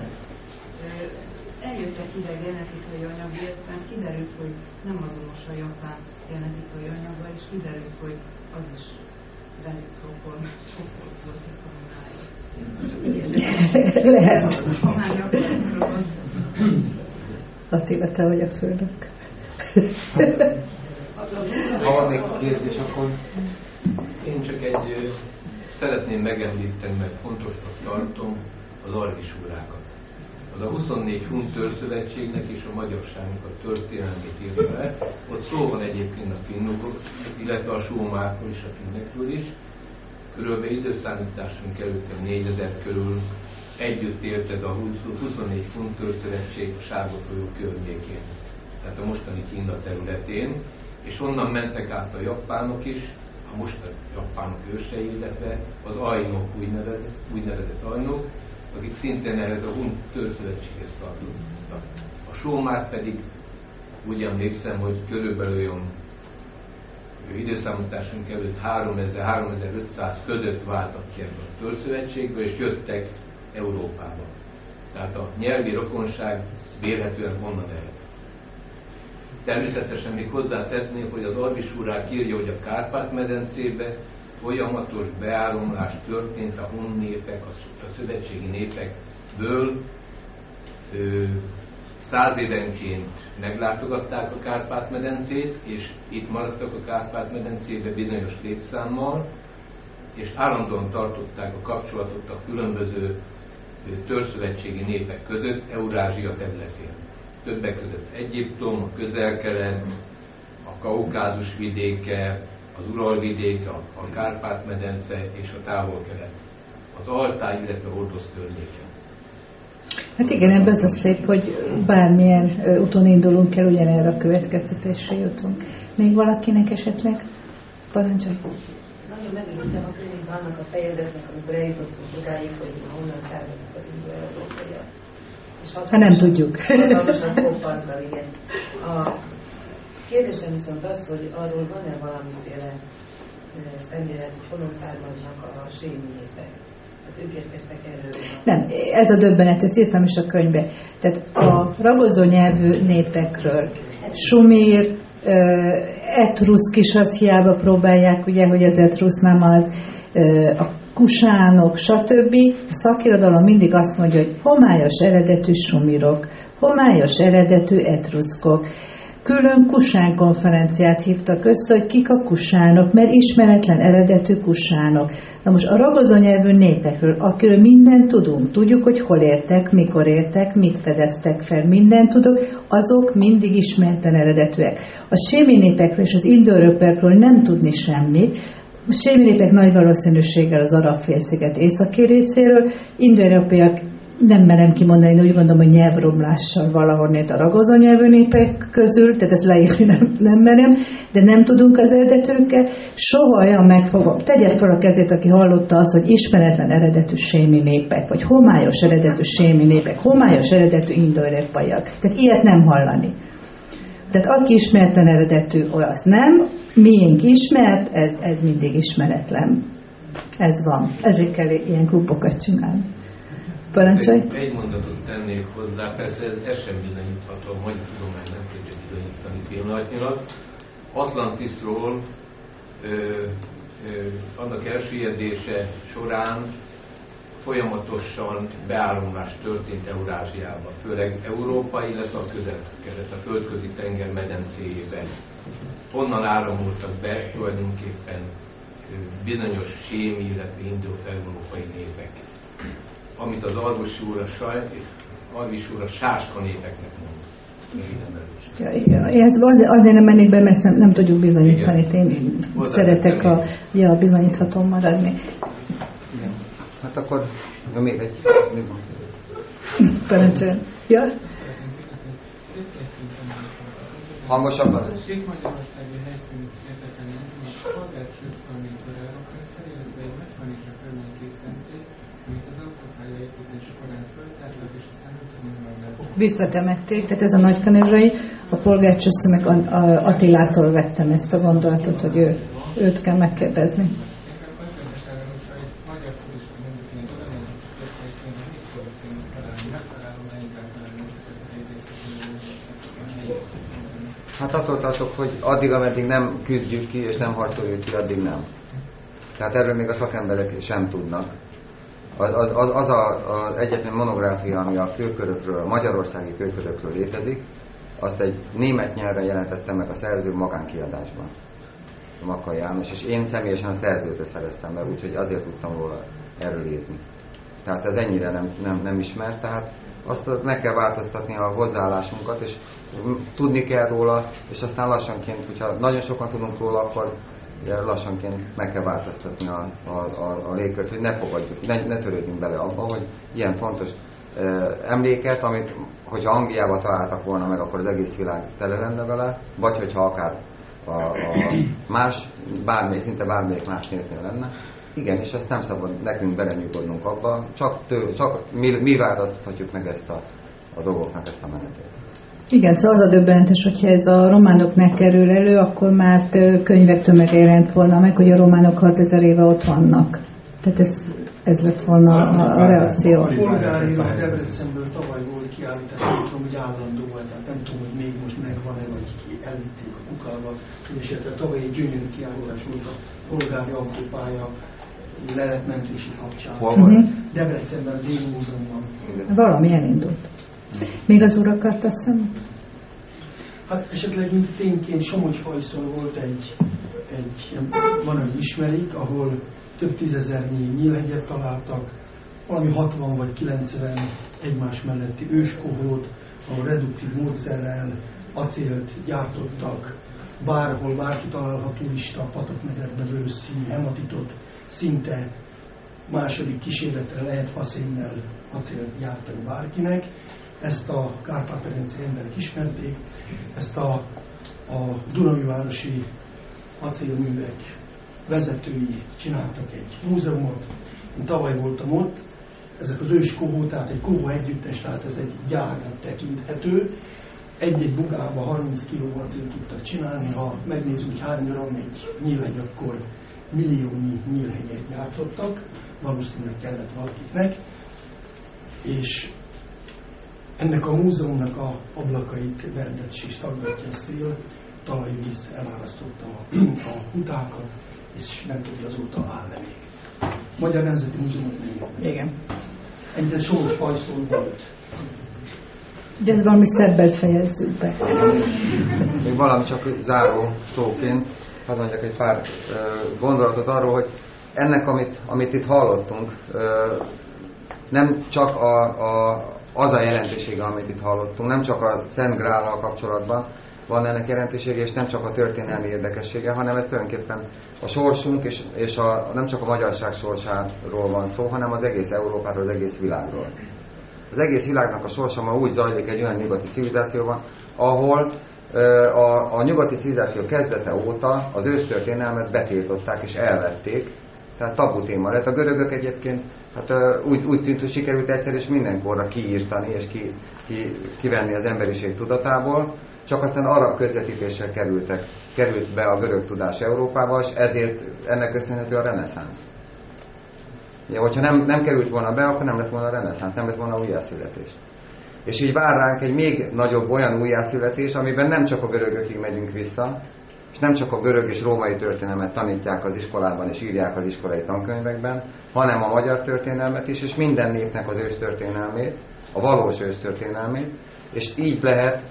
eljöttek ide genetikai anyagért, mert kiderült, hogy nem azonos a japán genetikai anyagba, és kiderült, hogy az is velük rokon csoport volt a szamurájok. Lehet. Ha már japánról. Attila, te vagy a főnök. Ha van még kérdés, akkor én csak szeretném megemlíteni, mert fontosnak tartom az arvisúrákat. Az a 24 Hun Törzszövetségnek és a magyarságnak a történelmét írja le. Ott szó van egyébként a finnokról, illetve a sómákról és a finnekről is. Körülbelül időszámításunk előtt 4000 körül együtt élt ez a 24 Hun Törzszövetség a Sárga-folyó környékén, tehát a mostani Kína területén, és onnan mentek át a japánok is, a mostani japánok ősei, illetve az ajnok, úgynevezett ajnok, akik szintén ehhez a Hun Törzszövetséghez tartoztak. A sómák pedig úgy emlékszem, hogy körülbelül olyan időszámításunk előtt 3000-3500 között váltak ki ebből a törzszövetségből, és jöttek Európába. Tehát a nyelvi rokonság vélhetően onnan ered. Természetesen még hozzátenném, hogy az arvisúrák írja, hogy a Kárpát-medencébe folyamatos beáramlás történt a hun népek, a szövetségi népekből. 100 évenként meglátogatták a Kárpát-medencét, és itt maradtak a Kárpát-medencébe bizonyos létszámmal, és állandóan tartották a kapcsolatot a különböző törzszövetségi népek között Eurázsia területén. Többek között Egyiptom, a Közel-Kelet, a Kaukázus vidéke, az Ural vidéke, a Kárpát-medence és a Távol-Kelet. Az Altáj, illetve Ordosz környéken. Hát igen, ebben az a szép, hogy bármilyen úton indulunk el, ugyanerre a következtetésre jutunk. Még valakinek esetleg? Parancsolj! Nagyon megörültem a könyvben annak a fejezetnek, amikor eljutottunk odáig, hogy honnan származik az indoeurópaiak. Ha nem tudjuk. Hatalmasan koppantal, igen. A kérdésem viszont az, hogy arról van-e valamiféle szemlélet, hogy honnan származnak a sémi népek? Hát ők érkeztek erről. Nem, ez a döbbenet, ezt írtam is a könyvbe. Tehát a ragozó nyelvű népekről sumír, etruszk is, az hiába próbálják, ugye, hogy az etrusz nem az, a kusánok, stb. A szakirodalom mindig azt mondja, hogy homályos eredetű sumírok, homályos eredetű etruszkok. Külön kusán konferenciát hívtak össze, hogy kik a kusánok, mert ismeretlen eredetű kusánok. Na most a ragozó nyelvű népekről, akiről mindent tudunk, tudjuk, hogy hol éltek, mikor éltek, mit fedeztek fel, mindent tudok, azok mindig ismeretlen eredetűek. A sémi népekről és az indo-európaiakról nem tudni semmit. A sémi népek nagy valószínűséggel az Arab-félsziget északi részéről, indo-európaiak nem merem kimondani, de úgy gondolom, hogy nyelvromlással valahonnét a ragozó nyelvű népek közül, tehát ezt leírni nem merem, de nem tudunk az eredetőkkel. Soha olyan megfogom. Tegye fel a kezét, aki hallotta azt, hogy ismeretlen eredetű sémi népek, vagy homályos eredetű sémi népek, homályos eredetű indo-európaiak. Tehát ilyet nem hallani. Tehát aki ismeretlen eredetű, az nem, miénk ismert, ez mindig ismeretlen. Ez van. Ezért kell ilyen klubokat csinálni. Parancsolj? Egy mondatot tennék hozzá, persze ez sem bizonyítható, a magyar tudomány nem tudja bizonyítani pillanatnyilag. Atlantisról annak elsüllyedése során folyamatosan beáramlás történt Eurázsiába, főleg Európa, illetve a közel-kelet, a földközi tenger medencéjében. Onnan áramoltak be tulajdonképpen bizonyos sémi, illetve indo-európai népek, amit az Alvis úr a sáska népeknek mond. Azért nem mennék be, mert ezt nem tudjuk bizonyítani. Én szeretek a bizonyíthatón maradni. Igen. Hát akkor még egy... Parancsolj. Ja? Hangosabban? Székmagyarországi helyszíni egyetemen a Polgárcsőszkalmétorálokra szerint egy nagykanizsa környékét szenték, amit az autópálya építés korán föltártak, és aztán nem tudom, hogy visszatemették, tehát ez a nagykanizsai, a polgárcsőszömek Attilától vettem ezt a gondolatot, hogy őt kell megkérdezni. Hát attól tartok, hogy addig, ameddig nem küzdjük ki, és nem harcoljuk ki, addig nem. Tehát erről még a szakemberek sem tudnak. Az egyetlen monográfia, ami a kőkörökről, a magyarországi kőkörökről létezik, azt egy német nyelven jelentette meg a szerző magánkiadásban. Makkai János, és én személyesen a szerzőtől szereztem meg, úgyhogy azért tudtam róla erről írni. Tehát ez ennyire nem ismert, tehát azt meg kell változtatni a hozzáállásunkat, és tudni kell róla, és aztán lassanként, hogyha nagyon sokan tudunk róla, akkor lassanként meg kell változtatni a légkört, hogy ne fogadjuk, ne törődjünk bele abba, hogy ilyen fontos emléket, amit, hogyha Angliában találtak volna meg, akkor az egész világ tele lenne vele, vagy hogyha akár szinte bármelyik más népnél lenne. Igen, és azt nem szabad nekünk belenyugodnunk abba, csak mi változtathatjuk meg ezt a dolgoknak ezt a menetét. Igen, szóval az a döbbenetes, hogyha ez a románoknak kerül elő, akkor már könyvek tömege jelent volna meg, hogy a románok 6000 éve ott vannak. Tehát ez lett volna a reakció. A polgárilag Debrecenből tavaly volt kiállítás, nem tudom, hogy állandó volt, tehát nem tudom, hogy még most megvan-e, vagy elvitték a kukába. És tavaly egy gyönyörű kiállítás volt a polgári autópálya leletmentési kapcsán. Debrecenben, a Déli Múzeumban. Valami elindult. Még az úr akart azt hiszem? Hát esetleg mint tényként Somogyfajszon volt van, hogy ismerik, ahol több tízezernyi nyílhegyet találtak, valami 60 vagy 90 egymás melletti őskohót, ahol reduktív módszerrel acélt gyártottak, bárhol bárki találhat turista, Patakmegyerbe vörösszínű hematitot, szinte második kísérletre lehet faszénnel acélt gyártani bárkinek. Ezt a kárpát-medencei emberek ismerték, ezt a Dunaművárosi acélművek vezetői csináltak egy múzeumot. Én tavaly voltam ott, ezek az őskohó, tehát egy kohó együttes, tehát ez egy gyárnak tekinthető. Egy-egy bugába 30 kg acélt tudtak csinálni, ha megnézzük, hogy hány gram egy nyílhegy, akkor milliónyi nyílhegyet gyártottak, valószínűleg kellett valakiknek, és Ennek a múzeumnak a ablakait verdett és szaggatja a szél, talajvíz elárasztotta a kutákat, és nem tudja azóta állni még. Magyar Nemzeti Múzeumot nem. Igen. Egyre Somogy fajszól volt. De ez valami szebbel fejezzük be. Még valami csak záró szóként, hadd mondjak egy pár gondolatot arról, hogy ennek, amit itt hallottunk, nem csak az a jelentősége, amit itt hallottunk, nem csak a Szent Grállal kapcsolatban van ennek jelentősége, és nem csak a történelmi érdekessége, hanem ez tulajdonképpen a sorsunk, és nem csak a magyarság sorsáról van szó, hanem az egész Európáról, az egész világról. Az egész világnak a sorsa ma úgy zajlik egy olyan nyugati civilizációban, ahol a nyugati civilizáció kezdete óta az őstörténelmet betiltották és elvették, tehát tabu téma lett. A görögök egyébként úgy tűnt, hogy sikerült egyszer és mindenkorra kiírtani és kivenni az emberiség tudatából, csak aztán arab közvetítéssel került be a görög tudás Európába, és ezért ennek köszönhető a reneszánsz. Ja, hogyha nem került volna be, akkor nem lett volna a reneszánsz, nem lett volna újjászületés. És így vár ránk egy még nagyobb olyan újjászületés, amiben nem csak a görögökig megyünk vissza, és nem csak a görög és római történelmet tanítják az iskolában és írják az iskolai tankönyvekben, hanem a magyar történelmet is, és minden népnek az őstörténelmét, a valós őstörténelmét, és így lehet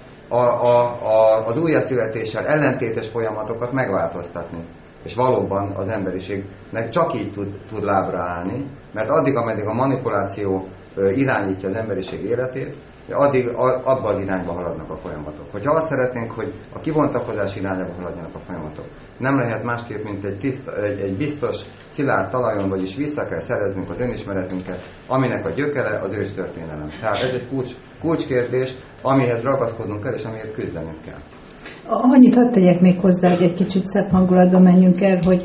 az újjászületéssel ellentétes folyamatokat megváltoztatni. És valóban az emberiségnek csak így tud lábra állni, mert addig, ameddig a manipuláció irányítja az emberiség életét, addig abba az irányba haladnak a folyamatok. Hogyha azt szeretnénk, hogy a kibontakozás irányába haladjanak a folyamatok, nem lehet másképp, mint egy biztos, szilárd talajon, vagyis vissza kell szereznünk az önismeretünket, aminek a gyökere az őstörténelem. Tehát ez egy kulcskérdés, amihez ragaszkodnunk kell, és amiért küzdenünk kell. Annyit hadd tegyek még hozzá, hogy egy kicsit szebb hangulatba menjünk el, hogy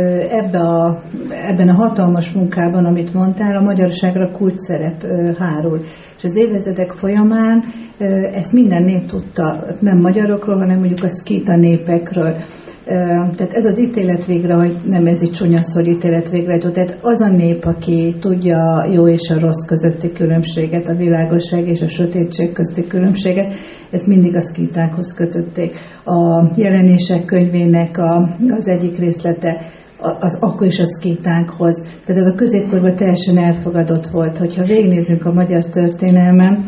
ebben a hatalmas munkában, amit mondtál, a magyarságra kulcs szerep hárul. És az évezredek folyamán ezt minden nép tudta, nem magyarokról, hanem mondjuk a szkíta népekről. Tehát ez az ítéletvégre, hogy nem ez így csúnyaszor ítéletvégre, tehát az a nép, aki tudja a jó és a rossz közötti különbséget, a világosság és a sötétség közti különbséget, ezt mindig a szkítákhoz kötötték. A Jelenések könyvének az egyik részlete az akkor is a szkítákhoz. Tehát ez a középkorban teljesen elfogadott volt. Hogyha végignézzünk a magyar történelmen,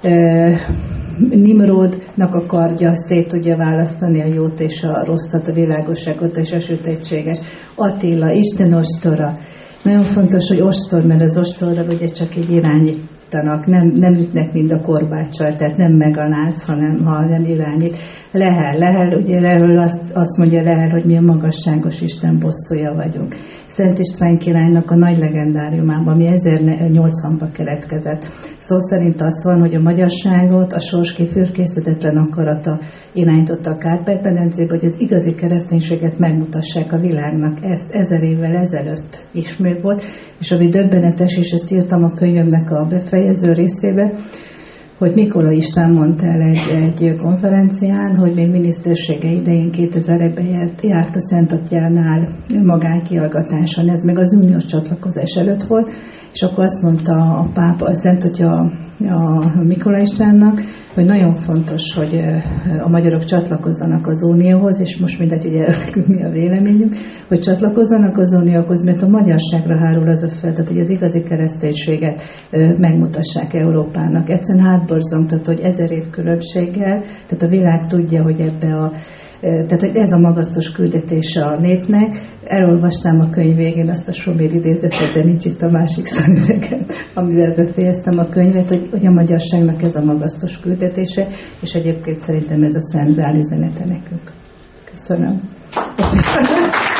Nimrodnak a kardja szét tudja választani a jót és a rosszat, a világosságot és a sötétséges. Attila, Isten ostora. Nagyon fontos, hogy ostor, mert az ostorra ugye csak így irányítanak, nem ütnek mind a korbáccsal, tehát nem megaláz, hanem irányít. Lehel, ugye erről azt mondja Lehel, hogy mi a magasságos Isten bosszúja vagyunk. Szent István királynak a nagy legendáriumában, ami 1080-ban keletkezett. Szó szerint az van, hogy a magyarságot a sors kifürkészhetetlen akarata irányította a Kárpát-medencébe, hogy az igazi kereszténységet megmutassák a világnak. Ezt 1000 évvel ezelőtt ismét volt, és ami döbbenetes, és ezt írtam a könyvemnek a befejező részébe, hogy Mikola István mondta el egy konferencián, hogy még minisztersége idején 2000-ben járt a Szent Atyánál magánkihallgatáson, ez meg az uniós csatlakozás előtt volt, és akkor azt mondta a pápa, a Szent Atya a Mikola Istvánnak, hogy nagyon fontos, hogy a magyarok csatlakozzanak az unióhoz, és most mindegy, hogy erről nekünk mi a véleményünk, hogy csatlakozzanak az unióhoz, mert a magyarságra hárul az a feladat, hogy az igazi kereszténységet megmutassák Európának. Egyszerűen hátborzongtat, hogy 1000 év különbséggel, tehát a világ tudja, hogy tehát, hogy ez a magasztos küldetés a népnek. Elolvastam a könyv végén azt a Somér idézetet, de nincs itt a másik szövegen, amivel befejeztem a könyvet, hogy a magyarságnak ez a magasztos küldetése, és egyébként szerintem ez a Szent Grál üzenete nekünk. Köszönöm.